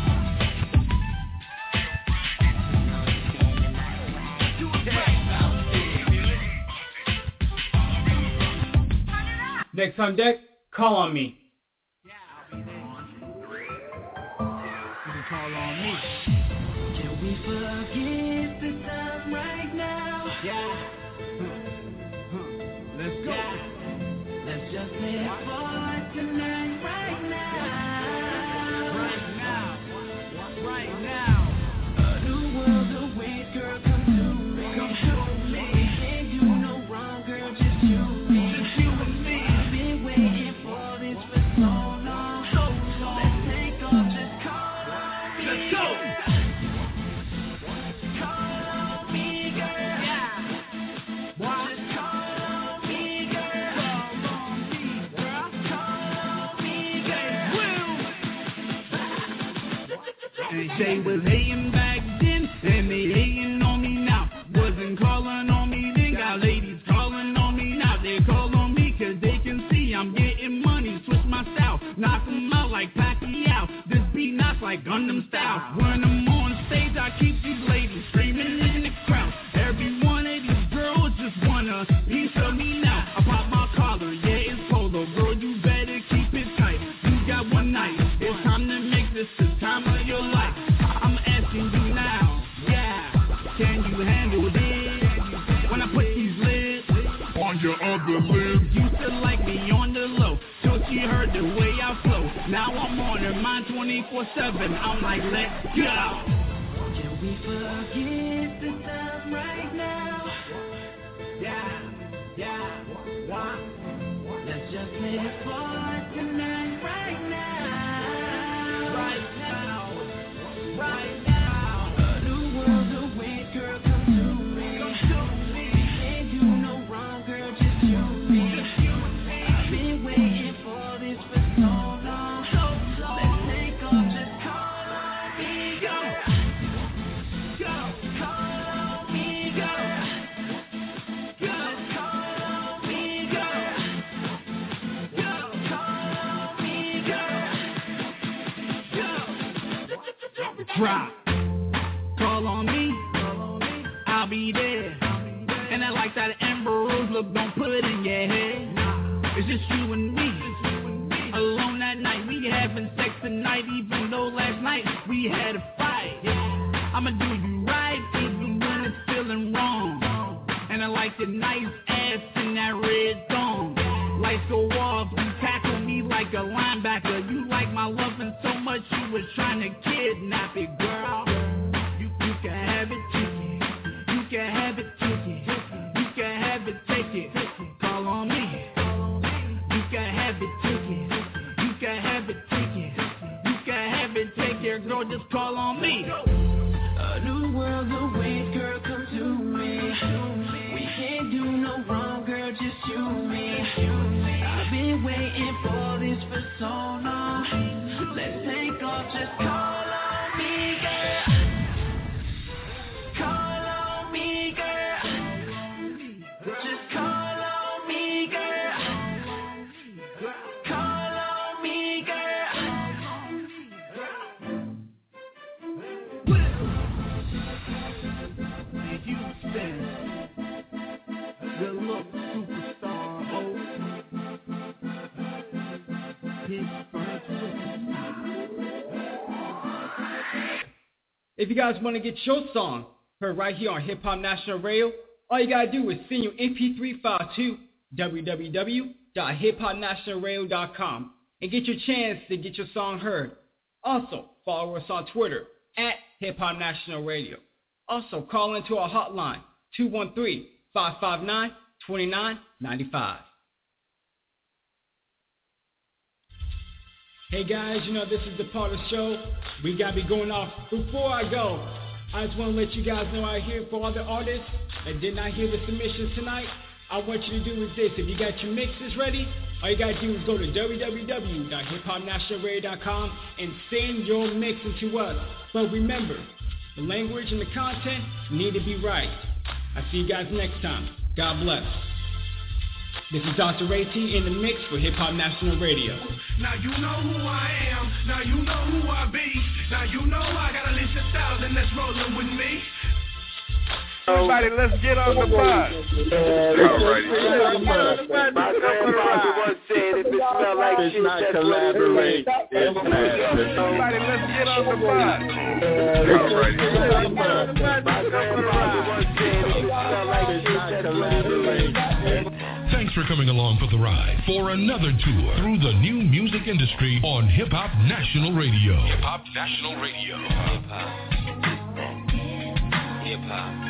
Next on deck, call on me. You can call on me. Can we forget the time right now? Yeah. Let's go. Let's just live for tonight right now. Right now. The world's away, girl, come to me. Come to me. Can't do no wrong, girl, just you and me. Just you and me. I've been waiting for this for so long. Let's take off, just call on me. Let's go. Call on me, girl. Yeah. Just call on me, girl. Call on me, girl. Call on me, girl. And they was hating back then, and they hating on me now. Wasn't calling on me then, got ladies calling on me now. They call on me cause they can see I'm getting money. Switch my style, knock them out like Pacquiao. This beat knocks like Gundam style. When I'm on stage, I keep these ladies screaming in the crowd. Every one of these girls just want a piece of me now. I pop my collar, yeah, it's polo. Girl, you better keep it tight. You got one night, it's time to make this the time of your life. I'm asking you now, yeah, can you handle this? When I put these lids On your other lid. used to like me on the low, till she heard the way I flow. Now I'm on her mind 24/7. I'm like, let's go. Can we forget the time right now? Yeah, why? Let's just live for tonight right now. Right now. The world's away, girl, come to me. Can't do no wrong, girl, just you and me. I've been waiting for drop. Call on me, I'll be there. And I like that Amber Rose look, don't put it in your head. It's just you and me, alone that night. We having sex tonight, even though last night we had a fight. I'ma do you right, even when it's feeling wrong. And I like your nice ass in that red thong. Lights go off, you tackle me like a linebacker. You like my loving so much, you was trying to kidnap it, girl. You can have it, take it. You can have it, take it. You can have it, take it. Call on me. You can have it, take it. You can have it, take it. You can have it, take it, girl. Just call on me. A new world awaits, girl, come to me. We can't do no wrong, girl, just you and me. I've been waiting for this for so long. Let's take off, just call on me, girl. Call on me, girl. Just call on me, girl. Call on me, girl. Houston, good look superstar, If you guys want to get your song heard right here on Hip Hop National Radio, all you gotta do is send your MP3 file to www.hiphopnationalradio.com and get your chance to get your song heard. Also, follow us on Twitter at Hip Hop National Radio. Also, call into our hotline, 213-559-2995. Hey guys, this is the part of the show we got to be going off. Before I go, I just want to let you guys know out here for all the artists that did not hear the submissions tonight, I want you to do is this. If you got your mixes ready, all you got to do is go to www.hiphopnationalradio.com and send your mixes to us. But remember, the language and the content need to be right. I'll see you guys next time. God bless. This is Dr. AT in the mix for Hip Hop National Radio. Now you know who I am. Now you know who I be. Now you know I got a list of 1,000 that's rolling with me. Everybody, let's get on the bus. My grandfather once said, if it smell like shit, that's collaborate. Everybody, let's get on the bus. My grandfather once said, if it smell like shit, that's collaborate. Thanks for coming along for the ride for another tour through the new music industry on Hip Hop National Radio. Hip Hop National Radio. Hip hop.